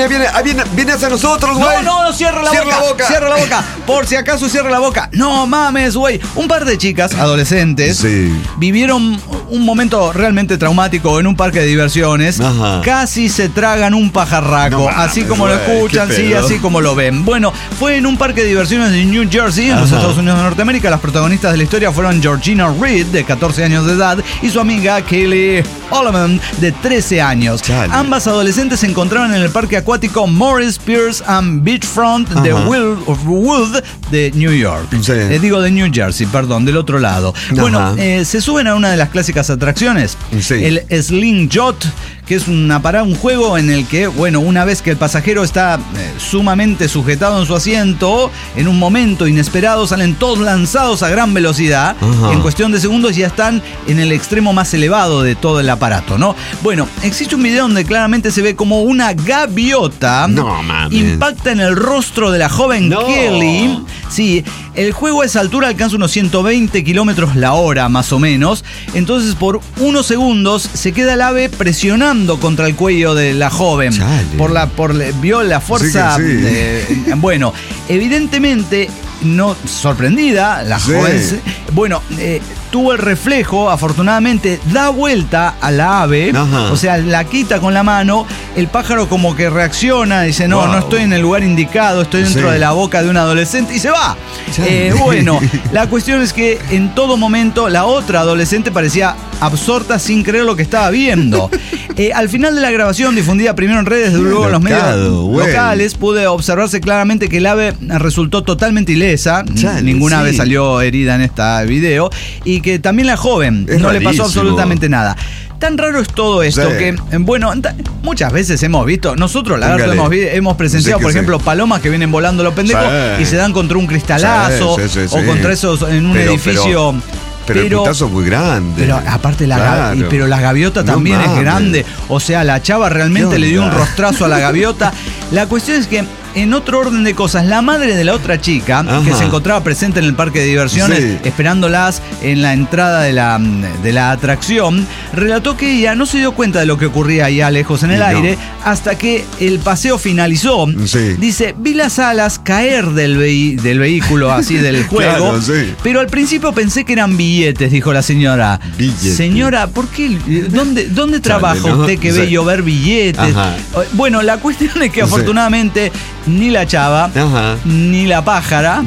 viene hacia nosotros, güey. No, cierra la boca. Cierra la boca. Por si acaso cierra la boca. No mames, güey. Un par de chicas, adolescentes, Sí. vivieron un momento realmente traumático en un parque de diversiones. Ajá. Casi se tragan un pajarraco. No mames, así como lo güey, escuchan, qué sí, pedo. así como lo ven. Bueno, fue en un parque de diversiones de New Jersey, en los Ajá. Estados Unidos de Norteamérica. Las protagonistas de la historia fueron Georgina Reed, de 14 años de edad, y su amiga Kaylee Holloman, de 13 años. Chale. Ambas adolescentes se encontraban en el parque acuático Morris Pierce and Beachfront de Ajá. Wood de New York. Sí. Digo de New Jersey, perdón, del otro lado. Ajá. Bueno, se suben a una de las clásicas atracciones, Sí. el Sling Yacht, que es un juego en el que, bueno, una vez que el pasajero está sumamente sujetado en su asiento, en un momento inesperado salen todos lanzados a gran velocidad. Ajá. En cuestión de segundos ya están en el extremo más elevado de todo el aparato, ¿no? Bueno, existe un video donde claramente se ve como una gaviota No, mames. impacta en el rostro de la joven No. Kelly. Sí, el juego a esa altura alcanza unos 120 kilómetros la hora, más o menos. Entonces, por unos segundos se queda el ave presionando contra el cuello de la joven. Chale. Vio la fuerza. Sí que sí. Bueno, evidentemente, no sorprendida, la Sí. joven. Bueno, tuvo el reflejo, afortunadamente, da vuelta a la ave. Ajá. O sea, la quita con la mano. El pájaro como que reacciona, dice, no, Wow. no estoy en el lugar indicado, estoy dentro Sí. de la boca de un adolescente y se va. Chale. Bueno, la cuestión es que en todo momento la otra adolescente parecía absorta sin creer lo que estaba viendo. Al final de la grabación, difundida primero en redes, luego en los medios Locado, güey. locales, pude observarse claramente que el ave resultó totalmente ilesa. Chale, Ninguna ave sí. salió herida en este video. Y que también la joven Es no le pasó rarísimo. absolutamente nada. Tan raro es todo esto Sí. que, bueno, muchas veces hemos visto, nosotros, Lagarto, Póngale. hemos presenciado, Sí que por sí. ejemplo, palomas que vienen volando los pendejos Sí. y se dan contra un cristalazo Sí. o contra esos en un edificio. Pero el putazo es muy grande. Pero aparte Claro. pero la gaviota No también es mames. grande. O sea, la chava realmente ¿Qué le dio un onda? rostrazo a la gaviota. La cuestión es que, en otro orden de cosas, la madre de la otra chica, Ajá. que se encontraba presente en el parque de diversiones, Sí. esperándolas en la entrada de la atracción, relató que ella no se dio cuenta de lo que ocurría allá lejos en el No. aire hasta que el paseo finalizó. Sí. Dice, vi las alas caer del vehículo, así del juego, Claro, sí. pero al principio pensé que eran billetes, dijo la señora. Billetes. Señora, ¿por qué? ¿Dónde trabaja ¿no? usted que Sí. ve llover billetes? Ajá. Bueno, la cuestión es que Sí. afortunadamente ni la chava, Ajá. ni la pájara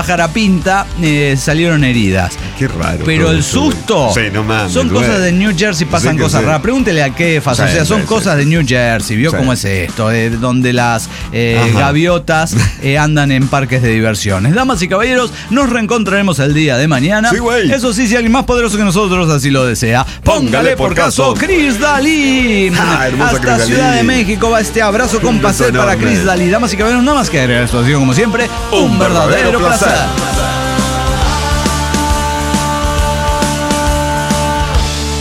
pinta, salieron heridas. Qué raro. Pero todo el eso, susto, güey. Sí, no mames, son güey. cosas de New Jersey, pasan Sí que cosas sí. raras. Pregúntele a Kefas, Sí, o sea, son sí, cosas sí. de New Jersey. ¿Vio Sí. cómo es esto? Donde las Ajá. gaviotas andan en parques de diversiones. Damas y caballeros, nos reencontraremos el día de mañana. Sí, güey. Eso sí, si alguien más poderoso que nosotros así lo desea, póngale por caso Chris Dalí. Ah, hermosa Hasta Chris Ciudad Dalí. de México va este abrazo con Un beso placer para enorme. Chris Dalí. Damas y caballeros, nada más que agregar esto ha sido como siempre un verdadero placer.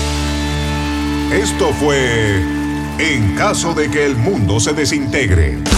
Esto fue En caso de que el mundo se desintegre.